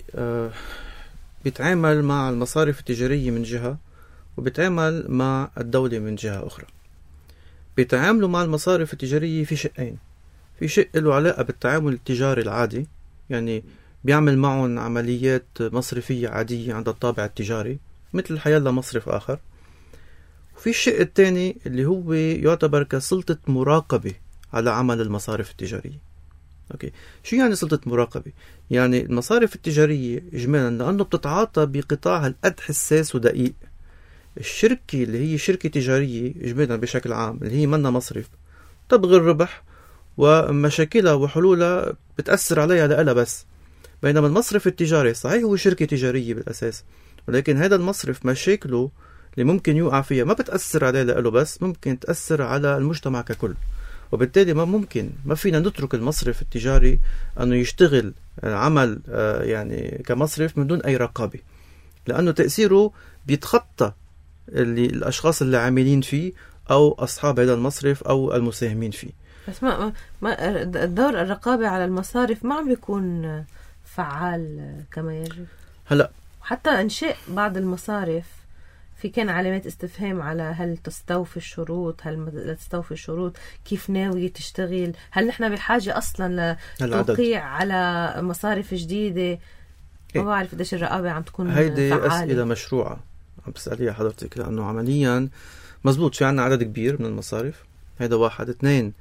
Speaker 2: بيتعامل مع المصارف التجارية من جهة، وبيتعامل مع الدولة من جهة أخرى. بيتعاملوا مع المصارف التجارية في شقين. في شق له علاقة بالتعامل التجاري العادي، يعني بيعمل معهم عمليات مصرفية عادية عند الطابع التجاري مثل الحياة لمصرف آخر. وفي الشق الثاني اللي هو يعتبر كسلطة مراقبة على عمل المصارف التجارية. أوكي. شو يعني سلطة مراقبة؟ يعني المصارف التجارية إجمالا لأنه بتتعاطى بقطاع هالقد حساس ودقيق، الشركة اللي هي شركة تجارية إجمالا بشكل عام اللي هي منا مصرف تبغي الربح ومشاكلها وحلولها بتأثر عليها لألا بس. بينما المصرف التجاري صحيح هو شركة تجارية بالأساس، ولكن هذا المصرف مشاكله اللي ممكن يوقع فيها ما بتأثر عليه لأله بس، ممكن تأثر على المجتمع ككل. وبالتالي ما فينا نترك المصرف التجاري أنه يشتغل عمل يعني كمصرف من دون أي رقابة، لأنه تأثيره بيتخطى الأشخاص اللي عاملين فيه أو أصحاب هذا المصرف أو المساهمين فيه.
Speaker 1: بس ما دور الرقابة على المصارف ما عم بيكون فعال كما يجب.
Speaker 2: هلا
Speaker 1: حتى انشاء بعض المصارف في كان علامات استفهام على هل تستوفي الشروط، هل لا تستوفي الشروط، كيف ناوية تشتغل، هل نحن بحاجة أصلا لتوقيع على مصارف جديدة. ما بعرف قديش الرقابة عم تكون
Speaker 2: هيدي
Speaker 1: فعالة.
Speaker 2: أسئلة مشروعة عم بسأليها حضرتك، لأنه عمليا مزبوط في عنا عدد كبير من المصارف. هيدا واحد. اثنين،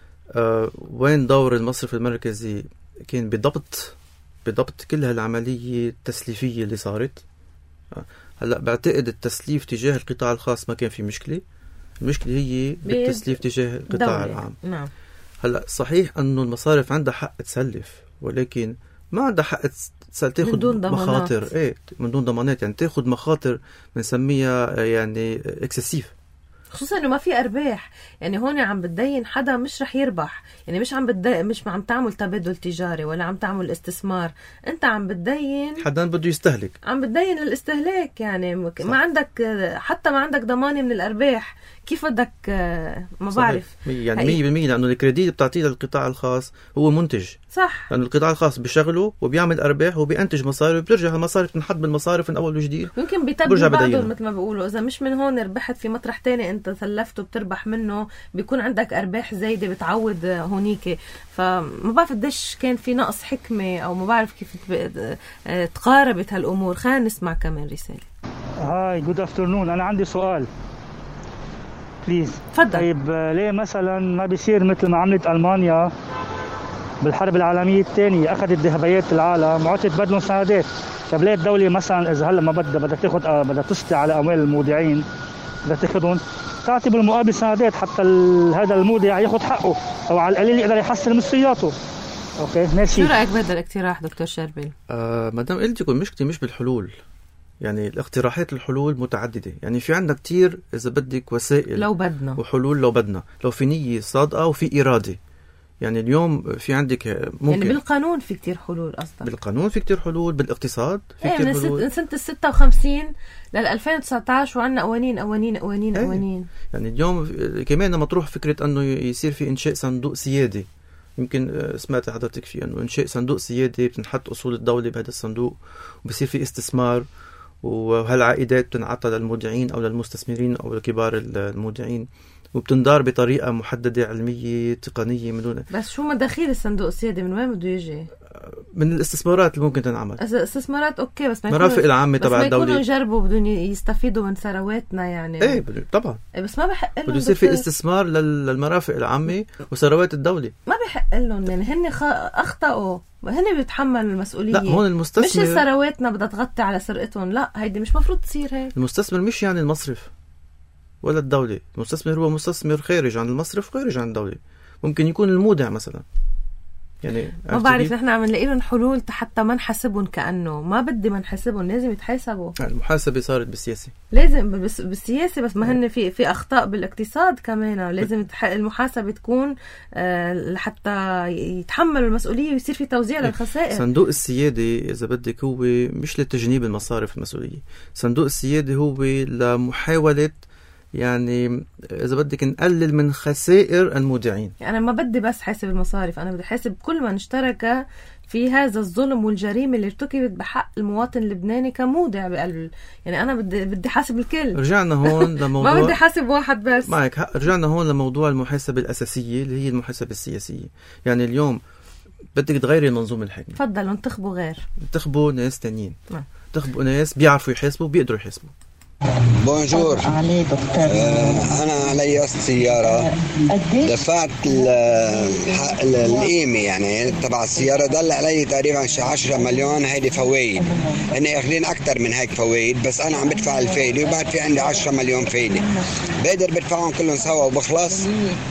Speaker 2: وين دور المصرف المركزي كان بضبط كل هالعملية التسليفية اللي صارت. هلأ بعتقد التسليف تجاه القطاع الخاص ما كان في مشكلة، المشكلة هي بالتسليف تجاه القطاع العام.
Speaker 1: نعم.
Speaker 2: هلأ صحيح أنه المصارف عندها حق تسلف، ولكن ما عندها حق تاخد مخاطر من دون ضمانات. يعني تاخد مخاطر بنسميها يعني اكسسيف.
Speaker 1: خصوصا انه ما في ارباح. يعني هون عم بتدين حدا مش رح يربح، يعني مش عم تعمل تبادل تجاري ولا عم تعمل استثمار، انت عم بتدين
Speaker 2: حدا بده يستهلك،
Speaker 1: عم بتدين للاستهلاك. يعني
Speaker 2: صح.
Speaker 1: ما عندك حتى ما عندك ضمانه من الارباح، كيف بدك ما بعرف
Speaker 2: يعني 100%. لانه الكريديت بتعطيه للقطاع الخاص هو منتج،
Speaker 1: صح،
Speaker 2: لانه القطاع الخاص بشغله وبيعمل ارباح وبينتج مصاري وبترجع المصاري بتنحط بالمصارف من اول وجديد،
Speaker 1: يمكن بيتبدل بعضهم مثل ما بيقولوا. اذا مش من هون ربحت في مطرح تاني انت سلفته بتربح منه، بيكون عندك ارباح زايده بتعوض هونيك. فما بعرف قديش كان في نقص حكمه او ما بعرف كيف تقاربت هالامور. خلينا نسمع كمان رساله.
Speaker 11: هاي جود افترنون، انا عندي سؤال بليز.
Speaker 1: تفضل.
Speaker 11: طيب ليه مثلا ما بيصير مثل ما عملت المانيا بالحرب العالميه الثانيه، اخذت ذهبيات العالم وعطت بدلهم سندات؟ طيب ليه الدوله مثلا اذا هلا ما بدها تاخذ بدها تسطي على اموال المودعين، بدها تاخذهم تعطي بالمقابل سندات حتى هذا المودع ياخذ حقه او على القليل يقدر يحسن مصرياته. اوكي ماشي.
Speaker 1: شو رايك بهذا الاقتراح دكتور شربل؟
Speaker 2: مدام قلت لكم مشكلتي مش بالحلول، يعني الاقتراحات الحلول متعددة. يعني في عندنا كتير إذا بدك وسائل
Speaker 1: لو بدنا،
Speaker 2: وحلول لو بدنا، لو في نية صادقة وفي إرادة. يعني اليوم في عندك ممكن
Speaker 1: يعني بالقانون في كتير حلول أصلا،
Speaker 2: بالقانون في كتير حلول، بالاقتصاد في كتير حلول.
Speaker 1: من سنة 56 لل 2019 وعندنا قوانين قوانين قوانين قوانين.
Speaker 2: يعني اليوم كمان مطروح فكرة أنه يصير في إنشاء صندوق سيادي. يمكن سمعت حضرتك فيه أنه إنشاء صندوق سيادي بتنحط أصول الدولة بهذا الصندوق وبصير في استثمار، وهالعائدات بتنعطى للمودعين أو للمستثمرين أو لكبار المودعين، وبتندار بطريقة محددة علمية تقنية من دون.
Speaker 1: بس شو مداخيل الصندوق السيادي؟ من وين بده يجي؟
Speaker 2: من الاستثمارات اللي ممكن تنعمل.
Speaker 1: استثمارات اوكي، بس ما
Speaker 2: مرافق العامة تبع الدولة،
Speaker 1: بس ما يكونوا يجربوا بدهم يستفيدوا من ثرواتنا يعني.
Speaker 2: ايه طبعا.
Speaker 1: بس ما بحق لهم
Speaker 2: بده يصير في استثمار للمرافق العامة وثروات الدولة.
Speaker 1: ما بحق لهم، يعني هن اخطأوا، هن بيتحملوا المسؤولية.
Speaker 2: لا هون المستثمر،
Speaker 1: مش ثرواتنا بدها تغطي على سرقتهم، لا هيدي مش مفروض تصير هيك.
Speaker 2: المستثمر مش يعني المصرف ولا الدولة، المستثمر هو مستثمر خارج عن المصرف وخارج عن الدولة. ممكن يكون المودع مثلا، يعني
Speaker 1: ما بعرف. نحن عم نلاقي لهم حلول حتى ما نحاسبهم، كأنه ما بدي ما نحاسبهم، لازم يتحاسبوا.
Speaker 2: المحاسبة صارت بالسياسة،
Speaker 1: لازم بالسياسة، بس ما هن في أخطاء بالاقتصاد كمان، لازم المحاسبة تكون لحتى يتحملوا المسؤولية ويصير في توزيع للخسائر.
Speaker 2: صندوق السيادة إذا بدك هو مش لتجنيب المصارف المسؤولية، صندوق السيادة هو لمحاولة يعني إذا بدك نقلل من خسائر المودعين.
Speaker 1: يعني أنا ما بدي بس حاسب المصارف، أنا بدي حاسب كل من اشترك في هذا الظلم والجريمة اللي ارتكبت بحق المواطن اللبناني كمودع بقلب. يعني أنا بدي حاسب الكل.
Speaker 2: رجعنا هون لموضوع
Speaker 1: ما بدي حاسب واحد بس.
Speaker 2: معك حق. رجعنا هون لموضوع المحاسبة الأساسية اللي هي المحاسبة السياسية. يعني اليوم بدك تغيري المنظومة الحكمة.
Speaker 1: تفضلوا انتخبوا غير،
Speaker 2: انتخبوا ناس تانيين، انتخبوا ناس بيعرفوا يحاسبوا وبيقدروا يحاسبوا.
Speaker 12: بونجور، أنا علي قسط سيارة، دفعت القيمة يعني تبع السيارة، ضل علي تقريبا 10 مليون. هيدي فوائد، هن أخذين أكتر من هيك فوائد، بس أنا عم بدفع الفايدة وبعد في عندي 10 مليون فايدة. بقدر بدفعهم كلهم سوا وبخلص.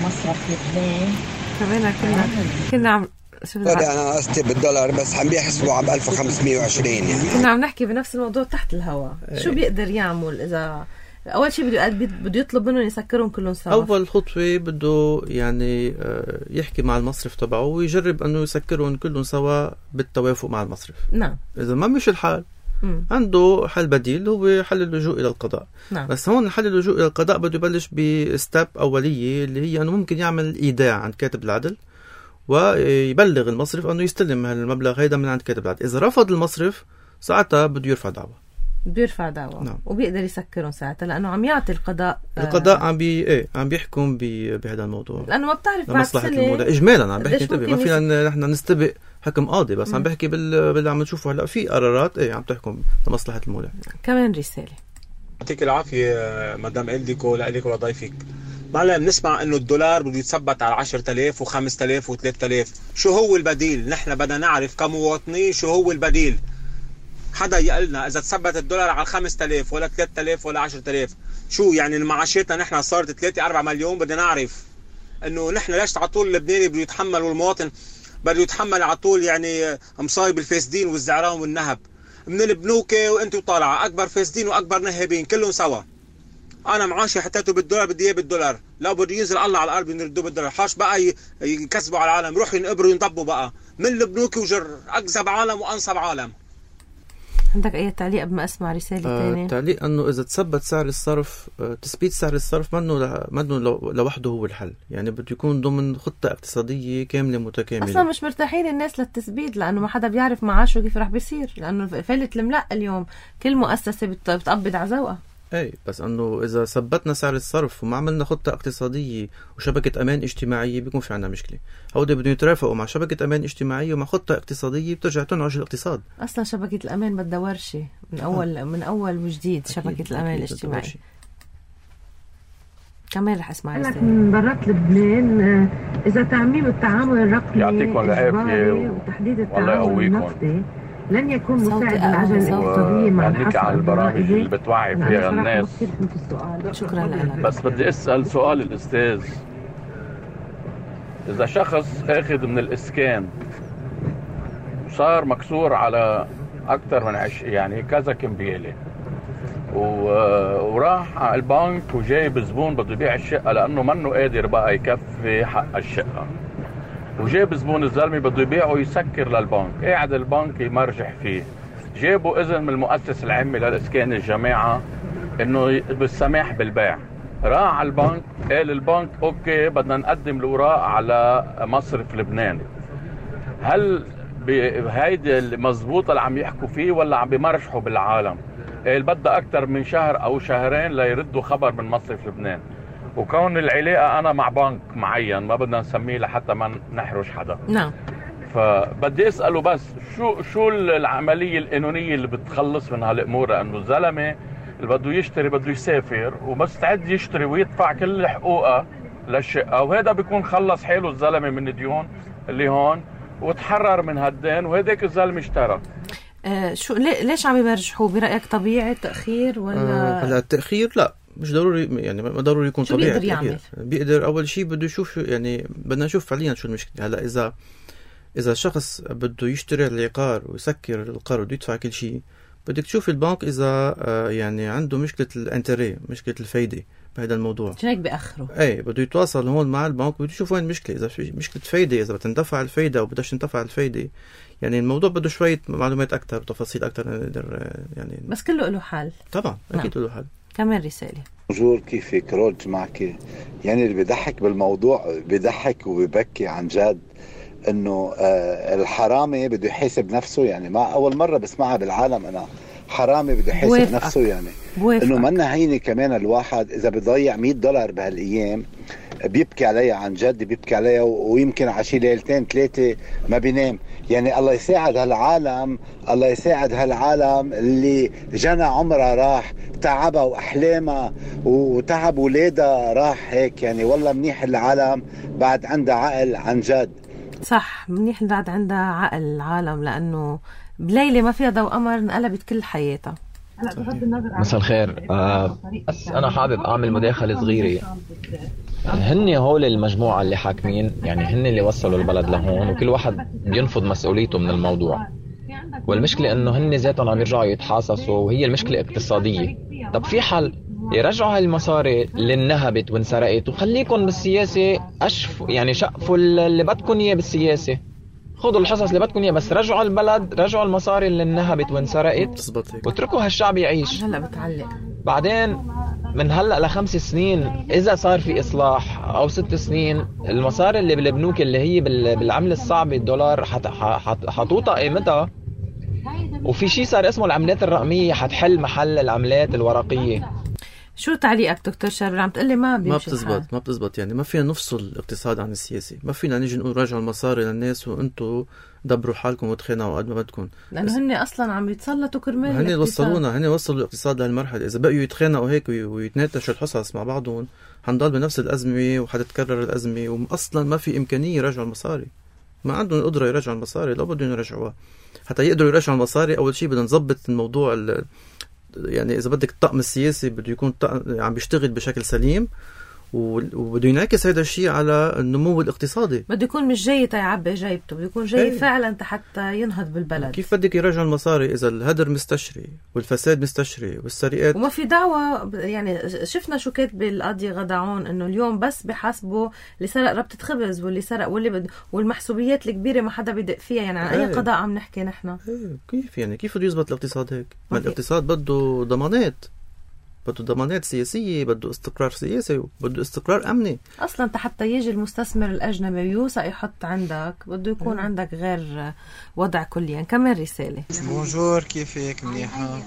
Speaker 1: كنا عم
Speaker 12: أنا قصتي بالدولار، بس عم بيحسبوا عم 1520. يعني
Speaker 1: كنا عم نحكي بنفس الموضوع تحت الهواء. شو بيقدر يعمل؟ إذا أول شيء بده يطلب منهم يسكرهم كلهم سوا.
Speaker 2: أول خطوة بده يعني يحكي مع المصرف تبعه ويجرب أنه يسكرهم كلهم سوا بالتوافق مع المصرف.
Speaker 1: نعم.
Speaker 2: إذا ما مش الحال عنده حل بديل، هو حل اللجوء إلى القضاء.
Speaker 1: نعم.
Speaker 2: بس هون حل اللجوء إلى القضاء بده يبلش بستاب أولية اللي هي أنه ممكن يعمل إيداع عند كاتب العدل ويبلغ المصرف أنه يستلم هالمبلغ هيدا من عند كاتب العدل. إذا رفض المصرف ساعتها بده يرفع دعوة.
Speaker 1: نعم. وبيقدر يسكرهم ساعتها لأنه عم يعطي القضاء
Speaker 2: عم بيحكم بهذا الموضوع،
Speaker 1: لأنه ما بتعرف
Speaker 2: مصلحة المودع إجمالا. عم بحكي ما فينا نحن نستبق حكم قاضي، بس عم بحكي باللي عم نشوفه هلا في قرارات عم تحكم لمصلحة المودع.
Speaker 1: كمان رسالة.
Speaker 13: يعطيك العافية مدام إلديكو لك وضيفك. معلم بنسمع انه الدولار بده يتثبت على 10,000 و5,000 و3,000. شو هو البديل؟ نحن بدنا نعرف كمواطنين شو هو البديل. حدا يقلنا اذا تثبت الدولار على 5,000 ولا 3,000 ولا 10,000 شو يعني معاشاتنا نحن صارت 3-4 مليون. بدنا نعرف انه نحن ليش على طول اللبناني بده يتحمل والمواطن بده يتحمل على طول يعني مصايب الفاسدين والزعران والنهب من البنوك وانتوا طالعه اكبر فاسدين واكبر نهبين كلهم سوا. انا معاشي حطيته بالدولار بدي اياه بالدولار، لو بده ينزل الله على الارض بنردوه بالدولار. حاش بقى يكسبوا على العالم، يروحوا ينقبروا ينضبوا بقى من البنوك وجر اكذب عالم وانصب عالم.
Speaker 1: عندك اي تعليق قبل ما اسمع رساله ثانيه؟
Speaker 2: تعليق انه اذا تثبت سعر الصرف، تثبيت سعر الصرف منه لوحده هو الحل، يعني بده يكون ضمن خطه اقتصاديه كامله متكامله.
Speaker 1: اصلا مش مرتاحين الناس للتثبيت، لانه ما حدا بيعرف معاشه كيف رح بيصير، لانه فلت الملق اليوم كل مؤسسه بتقبض على ذوقها.
Speaker 2: اي بس انه اذا ثبتنا سعر الصرف وما عملنا خطه اقتصاديه وشبكه امان اجتماعيه بيكون في عنا مشكله. هودي بدهم يترافقوا مع شبكه امان اجتماعيه ومع خطه اقتصاديه بترجع تنعش الاقتصاد.
Speaker 1: اصلا شبكه الامان بدها ورشه من اول وجديد. شبكه الامان الاجتماعي كمان رح اسمع رسالة
Speaker 14: من برات لبنان. اذا تعميم التعامل الرقمي
Speaker 15: يعطيكم العافيه
Speaker 14: وتحديد التعامل النقدي لن يكون مساعد العجل الاقتصادية مع
Speaker 15: الحصر على البرامج اللي بتوعي فيها الناس.
Speaker 1: شكرا لك.
Speaker 15: بس بدي اسال سؤال الاستاذ، اذا شخص اخذ من الاسكان وصار مكسور على اكثر من يعني كذا كمبياله وراح على البنك وجايب زبون بده يبيع الشقه لانه منه قادر بقى يكفي حق الشقه، وجاب زبون الزلمه بده يبيعه ويسكر للبنك، قاعد البنك يمرجح فيه، جابوا اذن من المؤسسه العامه للاسكان الجماعه انه بالسماح بالبيع، راح على البنك قال البنك اوكي بدنا نقدم الاوراق على مصرف لبنان. هل هيدي مزبوطه اللي عم يحكوا فيه ولا عم بيمرجحوا بالعالم؟ قال بدها اكثر من شهر او شهرين ليردوا خبر من مصرف لبنان، وكون العلاقه انا مع بنك معين ما بدنا نسميه لحتى ما نحرج حدا.
Speaker 1: نعم.
Speaker 15: فبدي اساله بس شو العمليه القانونيه اللي بتخلص من هالامور، لانه الزلمه اللي بده يشتري بده يسافر ومستعد يشتري ويدفع كل حقوقه للشقه، وهذا بيكون خلص حاله الزلمه من الديون اللي هون وتحرر من هالدين، وهداك الزلمه اشترى.
Speaker 1: شو ليش عم يمرجحوا؟ برايك طبيعي التاخير ولا؟
Speaker 2: هلا التاخير لا مش ضروري، يعني ما ضروري يكون
Speaker 1: شو
Speaker 2: طبيعي.
Speaker 1: بيقدر يعمل؟
Speaker 2: بيقدر اول شيء بده يشوف، يعني بدنا نشوف فعليا شو المشكله. هلا اذا شخص بده يشتري العقار ويسكر القرض ويدفع كل شيء، بدك تشوف البنك اذا يعني عنده مشكله الانتري، مشكله الفايده بهذا الموضوع،
Speaker 1: عشان هيك بيأخروا.
Speaker 2: اي بده يتواصل هون مع البنك بده يشوف وين المشكله، اذا في مشكله فايده، اذا بتندفع الفايده او بدهاش تندفع الفايده. يعني الموضوع بده شويه معلومات اكثر وتفاصيل اكثر نقدر يعني،
Speaker 1: بس كله له حل
Speaker 2: طبعا. اكيد له حل.
Speaker 1: كمان رساله
Speaker 16: جور كيفك رود معك. يعني اللي بيضحك بالموضوع بيضحك وبيبكي عن جد انه الحرامي بده يحاسب نفسه. يعني ما اول مره بسمعها بالعالم انا، حرامي بده يحاسب نفسه. يعني انه منا هيني كمان الواحد اذا بيضيع $100 بهالايام بيبكي عليها، عن جد بيبكي عليها، ويمكن عشي ليلتين ثلاثه ما بينام. يعني الله يساعد هالعالم، الله يساعد هالعالم اللي جنى عمرها راح، تعبها واحلامها وتعب ولادها راح هيك. يعني والله منيح العالم بعد عندها عقل عن جد.
Speaker 1: صح، منيح بعد عندها عقل العالم، لانه بليله ما فيها ضوء قمر انقلبت كل حياتها.
Speaker 4: مساء الخير. بس انا حابب اعمل مداخله صغيره. هن هول المجموعه اللي حاكمين، يعني هن اللي وصلوا البلد لهون، وكل واحد ينفض مسؤوليته من الموضوع. والمشكله انه هن ذاتهم عم يرجعوا يتحاصصوا، وهي المشكله اقتصاديه. طب في حل، يرجعوا هالمصاري اللي انهبت وانسرقت، وخليكم بالسياسه يعني شقفوا اللي بدكم اياه بالسياسه، خذوا الحصص اللي بدكم اياه، بس رجعوا البلد، رجعوا المصاري اللي انهبت وانسرقت، واتركوا هالشعب يعيش.
Speaker 1: هلا بتعلق
Speaker 4: بعدين من هلا ل5 سنين اذا صار في اصلاح، او 6 سنين، المصاري اللي بالبنوك اللي هي بالعمله الصعبه الدولار حتوطى قيمتها، وفي شيء صار اسمه العملات الرقميه حتحل محل العملات الورقيه.
Speaker 1: شو تعليقك دكتور شربل؟ عم تقلي ما
Speaker 2: بتزبط. يعني ما فينا نفصل الاقتصاد عن السياسي، ما فينا نيجي نقول رجعوا المصاري للناس وانتم دبروا حالكم وتخانقوا قد ما بدكم،
Speaker 1: لانه هن اصلا عم يتسلطوا كرمال
Speaker 2: هن وصلونا، هن وصلوا الاقتصاد لهالمرحله. اذا بقوا يتخانقوا هيك ويتناقشوا الحصص مع بعضهم حنضل بنفس الازمه وحتتكرر الازمه، واصلا ما في امكانيه يرجعوا المصاري، ما عندهم القدره يرجعوا المصاري، لو بدهم يرجعوها. حتى يقدروا يرجعوا المصاري اول شيء بدنا نظبط الموضوع، يعني إذا بدك الطقم السياسي بده يكون عم بيشتغل بشكل سليم، وبده ينعكس هذا الشيء على النمو الاقتصادي.
Speaker 1: بده يكون مش جاي تيعبي جيبته، بده يكون جاي فعلا حتى ينهض بالبلد.
Speaker 2: كيف بدك يرجع المصاري إذا الهدر مستشري والفساد مستشري والسرقات
Speaker 1: وما في دعوة؟ يعني شفنا شو كاتب القاضي غدعون إنه اليوم بس بحاسبوا اللي سرق ربطة خبز واللي سرق والمحسوبيات الكبيرة ما حدا بدق فيها. يعني عن أي قضاء عم نحكي نحن؟
Speaker 2: كيف يعني كيف بده يزبط الاقتصاد هيك؟ ما الاقتصاد بده ضمانات، بده ضمانات سياسية، بده استقرار سياسي، بده استقرار أمني. أصلا حتى يجي المستثمر الأجنبي ويوثق يحط عندك بده يكون عندك غير وضع كليا. كمان رسالة.
Speaker 17: بونجور، كيفك؟ منيحة.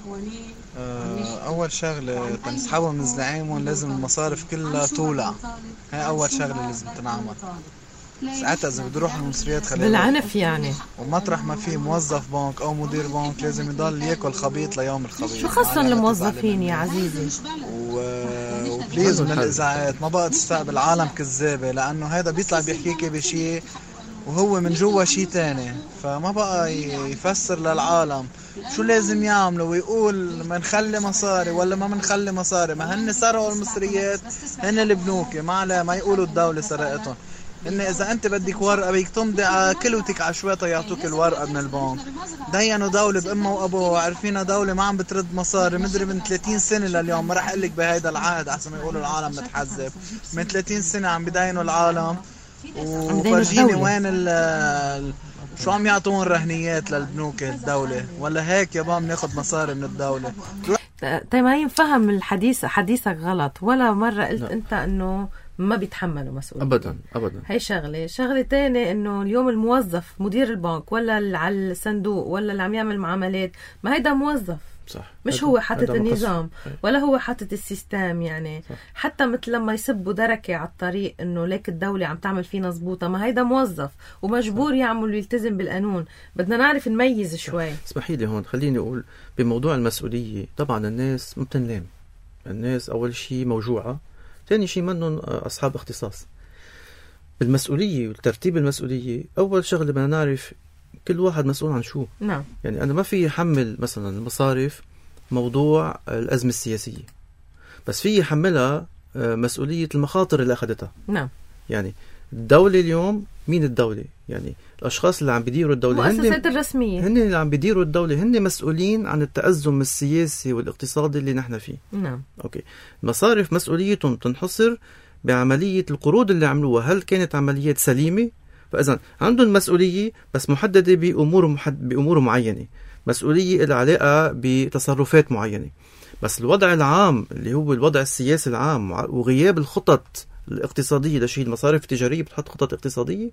Speaker 17: أول شغلة تنسحبوا من زعيمهم لازم المصارف كلها تولع، هاي أول شغلة لازم تنعمل. ساعتها إذا بده يروح المصريات خلينا
Speaker 1: بالعنف يعني،
Speaker 17: ومطرح ما في موظف بنك أو مدير بنك لازم يضل ياكل خبيط ليوم الخبيط.
Speaker 1: شو خصهم الموظفين يا عزيزي؟
Speaker 17: وبليز من الإذاعات ما بقى تستقبل عالم كذابة، لأنه هذا بيطلع بيحكيكي بشيء وهو من جوا شيء تاني، فما بقى يفسر للعالم شو لازم يعملوا ويقول منخلي مصاري ولا ما منخلي مصاري. ما هن سرقوا المصريات، هن البنوك، ما يقولوا الدولة سرقتهم. إن إذا أنت بدك ورقة بدك تمضي على كلوتك عشوائية يعطوك الورقة من البنك. دينوا دولة بأمها وأبوها، وعارفينها دولة ما عم بترد مصاري مدري من 30 سنة لليوم. ما رح أقول لك بهيدا العهد أحسن ما يقولوا العالم متحزب. من 30 سنة عم بدينوا العالم، وفرجيني وين شو عم يعطون رهنيات للبنوك الدولة، ولا هيك يابا بناخد مصاري من الدولة.
Speaker 1: ما ينفهم الحديث، حديثك غلط. ولا مرة قلت أنت إنه ما بيتحملوا مسؤولية
Speaker 2: أبدا أبدا.
Speaker 1: هي شغلة تانية، إنه اليوم الموظف مدير البنك ولا اللي على الصندوق ولا اللي عم يعمل معاملات، ما هيدا موظف
Speaker 2: صح،
Speaker 1: مش هو حاطط النظام ولا هو حاطط السيستم. يعني صح. حتى مثل لما يسبوا دركة على الطريق إنه ليك الدولة عم تعمل فيه نظبوطة، ما هيدا موظف ومجبور يعمل ويلتزم بالقانون. بدنا نعرف نميز شوي.
Speaker 2: اسمحي لي هون خليني أقول بموضوع المسؤولية. طبعا الناس ما بتنلام، الناس أول شيء موجوعة، ثاني شيء منهم أصحاب اختصاص. المسؤولية وترتيب المسؤولية أول شغلة بدنا نعرف كل واحد مسؤول عن شو.
Speaker 1: نعم.
Speaker 2: يعني أنا ما في يحمل مثلا المصارف موضوع الأزمة السياسية، بس في يحملها مسؤولية المخاطر اللي أخذتها.
Speaker 1: نعم.
Speaker 2: يعني الدولة اليوم مين الدولة؟ يعني الأشخاص اللي عم بيديروا الدولة،
Speaker 1: المؤسسات الرسمية،
Speaker 2: هن اللي عم بيديروا الدولة، هن مسؤولين عن التأزم السياسي والاقتصادي اللي نحن فيه.
Speaker 1: نعم.
Speaker 2: أوكي. المصارف مسؤوليتهم تنحصر بعملية القروض اللي عملوها، هل كانت عمليات سليمة؟ فإذا عندهم مسؤولية بس محددة بأمور معينة، مسؤولية العلاقة بتصرفات معينة. بس الوضع العام اللي هو الوضع السياسي العام وغياب الخطط الاقتصادية، ده شيء المصارف التجارية بتحط خطط اقتصادية.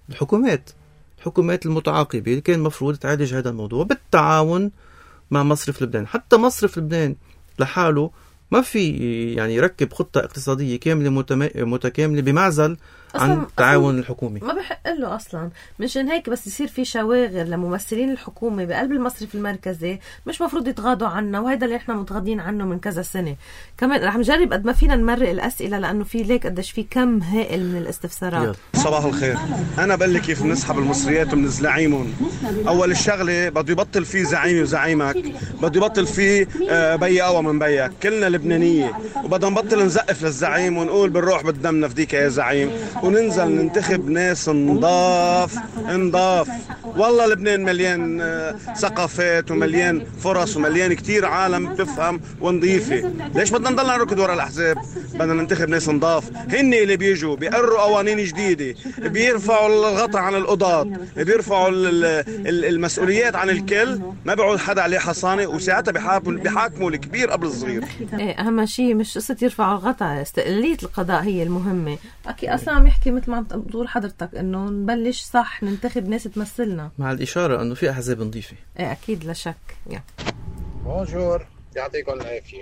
Speaker 2: الحكومات المتعاقبة اللي كان مفروض تعالج هذا الموضوع بالتعاون مع مصرف لبنان. حتى مصرف لبنان لحاله ما في يعني يركب خطة اقتصادية كاملة متكاملة بمعزل عن التعاون الحكومي.
Speaker 1: ما بحق له أصلا. مشان هيك بس يصير في شواغر لممثلين الحكومة بقلب المصرف المركزي، مش مفروض يتغاضوا عنا، وهذا اللي احنا متغاضين عنه من كذا سنة. كمان رح نجرب قد ما فينا نمرق الأسئلة، لأنه في ليك قدش في كم هائل من الاستفسارات.
Speaker 18: صباح الخير. أنا بقول لك كيف نسحب المصريات ومن زعيمهم. أول الشغلة بده يبطل فيه زعيمي وزعيمك، بده يبطل فيه بي أو من بيك، كلنا لبنانية، وبدنا نبطل نزقف للزعيم ونقول بنروح بدنا نفديك يا زعيم، وننزل ننتخب ناس نضاف. والله لبنان مليان ثقافات ومليان فرص ومليان كتير عالم بفهم ونضيفة. ليش بدنا نضل نركض ورا الأحزاب؟ بدنا ننتخب ناس نضاف، هن اللي بيجوا بيقروا قوانين جديدة، بيرفعوا الغطاء عن القضاة، بيرفعوا المسؤوليات عن الكل، ما بيعود حدا عليه حصانة، وساعتها بيحاكموا الكبير قبل الصغير.
Speaker 1: أهم شيء مش قصة يرفعوا الغطاء، استقلالية القضاء هي المهمة. أكيد أصلا عم يحكي مثل ما عم تقول حضرتك إنه نبلش صح ننتخب ناس تمثلنا، مع
Speaker 2: الإشارة إنه في أحزاب نظيفة.
Speaker 1: أكيد لا شك.
Speaker 19: بونجور، يعطيكم العافية.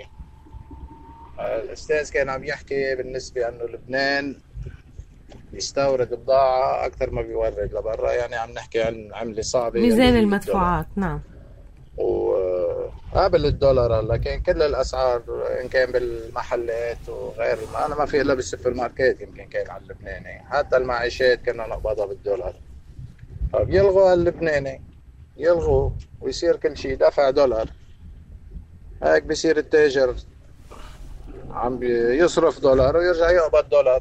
Speaker 19: الأستاذ كان عم يحكي بالنسبة إنه لبنان يستورد بضاعة أكثر ما بيورد لبرا، يعني عم نحكي عن عملة صعبة،
Speaker 1: ميزان المدفوعات. نعم.
Speaker 19: وقابل الدولار هلا كان كل الاسعار ان كان بالمحلات وغير، انا ما في الا بالسوبر ماركت يمكن كان على اللبناني، حتى المعيشات كنا نقبضها بالدولار. طب يلغوا اللبناني، يلغوا ويصير كل شيء دفع دولار، هيك بصير التاجر عم يصرف دولار ويرجع يقبض دولار.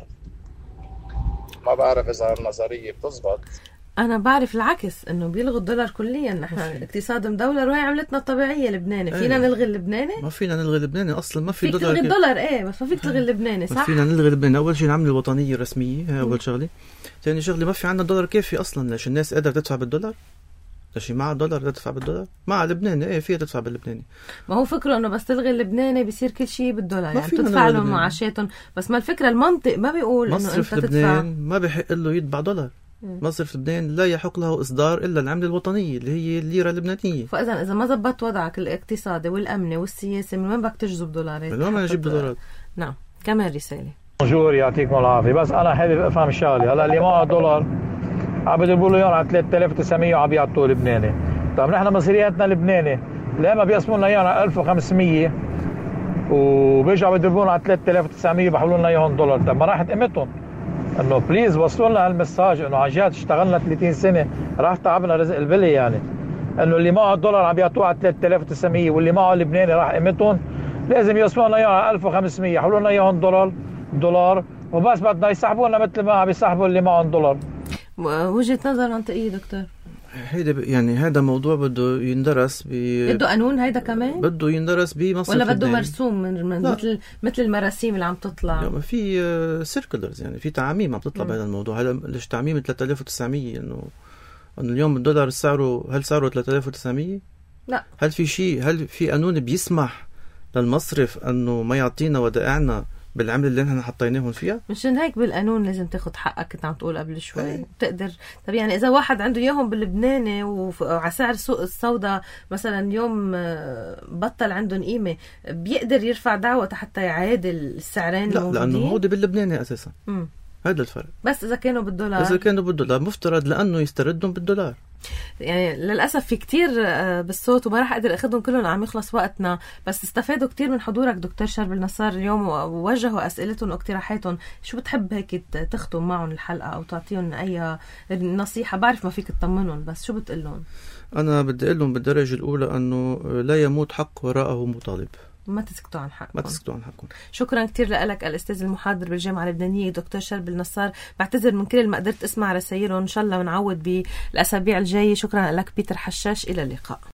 Speaker 19: ما بعرف إذا النظرية بتزبط.
Speaker 1: أنا بعرف العكس، إنه بيلغوا الدولار كليا. نحن اقتصاد مدولر وهي عملتنا الطبيعية اللبناني. فينا نلغي اللبناني؟
Speaker 2: ما فينا نلغي اللبناني أصلا، ما في
Speaker 1: فيك
Speaker 2: دولار.
Speaker 1: تلغي الدولار بس ما فيك تلغي اللبناني، صح؟
Speaker 2: فينا نلغي اللبناني. أول شيء نعمل الوطنية الرسمية، هي أول شغلة. ثاني شغلة ما في عنا دولار كافي أصلا. ليش الناس قادرة تدفع بالدولار؟ ليش مع الدولار تدفع بالدولار؟ مع اللبناني فيها تدفع باللبناني.
Speaker 1: ما هو فكرة إنه بس تلغي اللبناني بيصير كل شيء بالدولار، يعني تدفع لهم معاشاتهم. بس ما الفكرة المنطق ما بيقول إنه
Speaker 2: مصرف
Speaker 1: أنت
Speaker 2: لبنان
Speaker 1: تدفع.
Speaker 2: ما بيحق له يطبع دولار. مصرف لبنان لا يحق له إصدار إلا العملة الوطنية اللي هي الليرة اللبنانية.
Speaker 1: فإذا ما زبط وضعك الاقتصادي والأمني والسياسي، من وين بدك تجذب دولارات؟
Speaker 2: من وين بدنا نجيب دولارات؟
Speaker 1: نعم. كمان رسالة.
Speaker 20: بونجور، يعطيكم العافية. بس أنا حابب أفهم شغلة. هلا اللي معه دولار عم بيضربوا له اياهم على 3900 وعم بيعطوه لبناني. طيب نحن مصرياتنا لبناني لما بيقسموا لنا اياهم على 1500 وبيرجعوا بيضربونا على 3900 بحولوا لنا اياهم دولار. طيب ما راحت قيمتهم؟ انه بليز وصلوا لنا هالمساج انه عن جد اشتغلنا 30 سنه راح تعبنا رزق البلي، يعني انه اللي معه الدولار عم بيعطوه على 3900 واللي معه اللبناني راح قيمتهم. لازم يوصلوا لنا اياهم على 1500 يحولوا لنا اياهم دولار وبس. بدنا يسحبونا مثل ما عم يسحبوا اللي معهم دولار.
Speaker 1: وجهة نظر منطقية دكتور.
Speaker 2: هيدا يعني هذا موضوع بده يندرس
Speaker 1: بده قانون. هيدا كمان
Speaker 2: بده يندرس بمصرف
Speaker 1: ولا بده
Speaker 2: لبنان.
Speaker 1: مرسوم من مثل المراسيم اللي عم تطلع.
Speaker 2: في سيركلرز، يعني في تعاميم عم تطلع بهذا الموضوع. هذا ليش تعميم 3900 انه اليوم الدولار هل سعره 3900؟
Speaker 1: لا.
Speaker 2: هل في قانون بيسمح للمصرف انه ما يعطينا ودائعنا بالعمله اللي نحن حطيناهم فيها؟
Speaker 1: مشان هيك بالقانون لازم تاخد حقك. كنت عم تقول قبل شوي بتقدر. طب يعني اذا واحد عنده اياهم باللبناني وعلى سعر السوق السوداء مثلا يوم بطل عندهم قيمه، بيقدر يرفع دعوه حتى يعادل السعرين الموجودين؟
Speaker 2: لا، لانه هو باللبناني اساسا. هذا الفرق.
Speaker 1: بس اذا كانوا
Speaker 2: بالدولار مفترض لانه يستردهم بالدولار.
Speaker 1: يعني للأسف في كتير بالصوت وما راح أقدر أخذهم كلهم، عم يخلص وقتنا. بس استفادوا كتير من حضورك دكتور شربل نصار اليوم ووجهوا أسئلتهم واقتراحاتهم. شو بتحب هيك تختم معهم الحلقة أو تعطيهم أي نصيحة؟ بعرف ما فيك تطمنهم، بس شو بتقول لهم؟
Speaker 2: أنا بدي أقول لهم بالدرجة الأولى أنه لا يموت حق وراءه مطالب.
Speaker 1: ما تسكتوا عن
Speaker 2: حقكم.
Speaker 1: شكرا كتير لك الأستاذ المحاضر بالجامعة اللبنانية دكتور شربل نصار. بعتذر من كل ما قدرت أسمع رسائلهم، إن شاء الله ونعود بالأسابيع الجاية. شكرا لك بيتر حشاش، إلى اللقاء.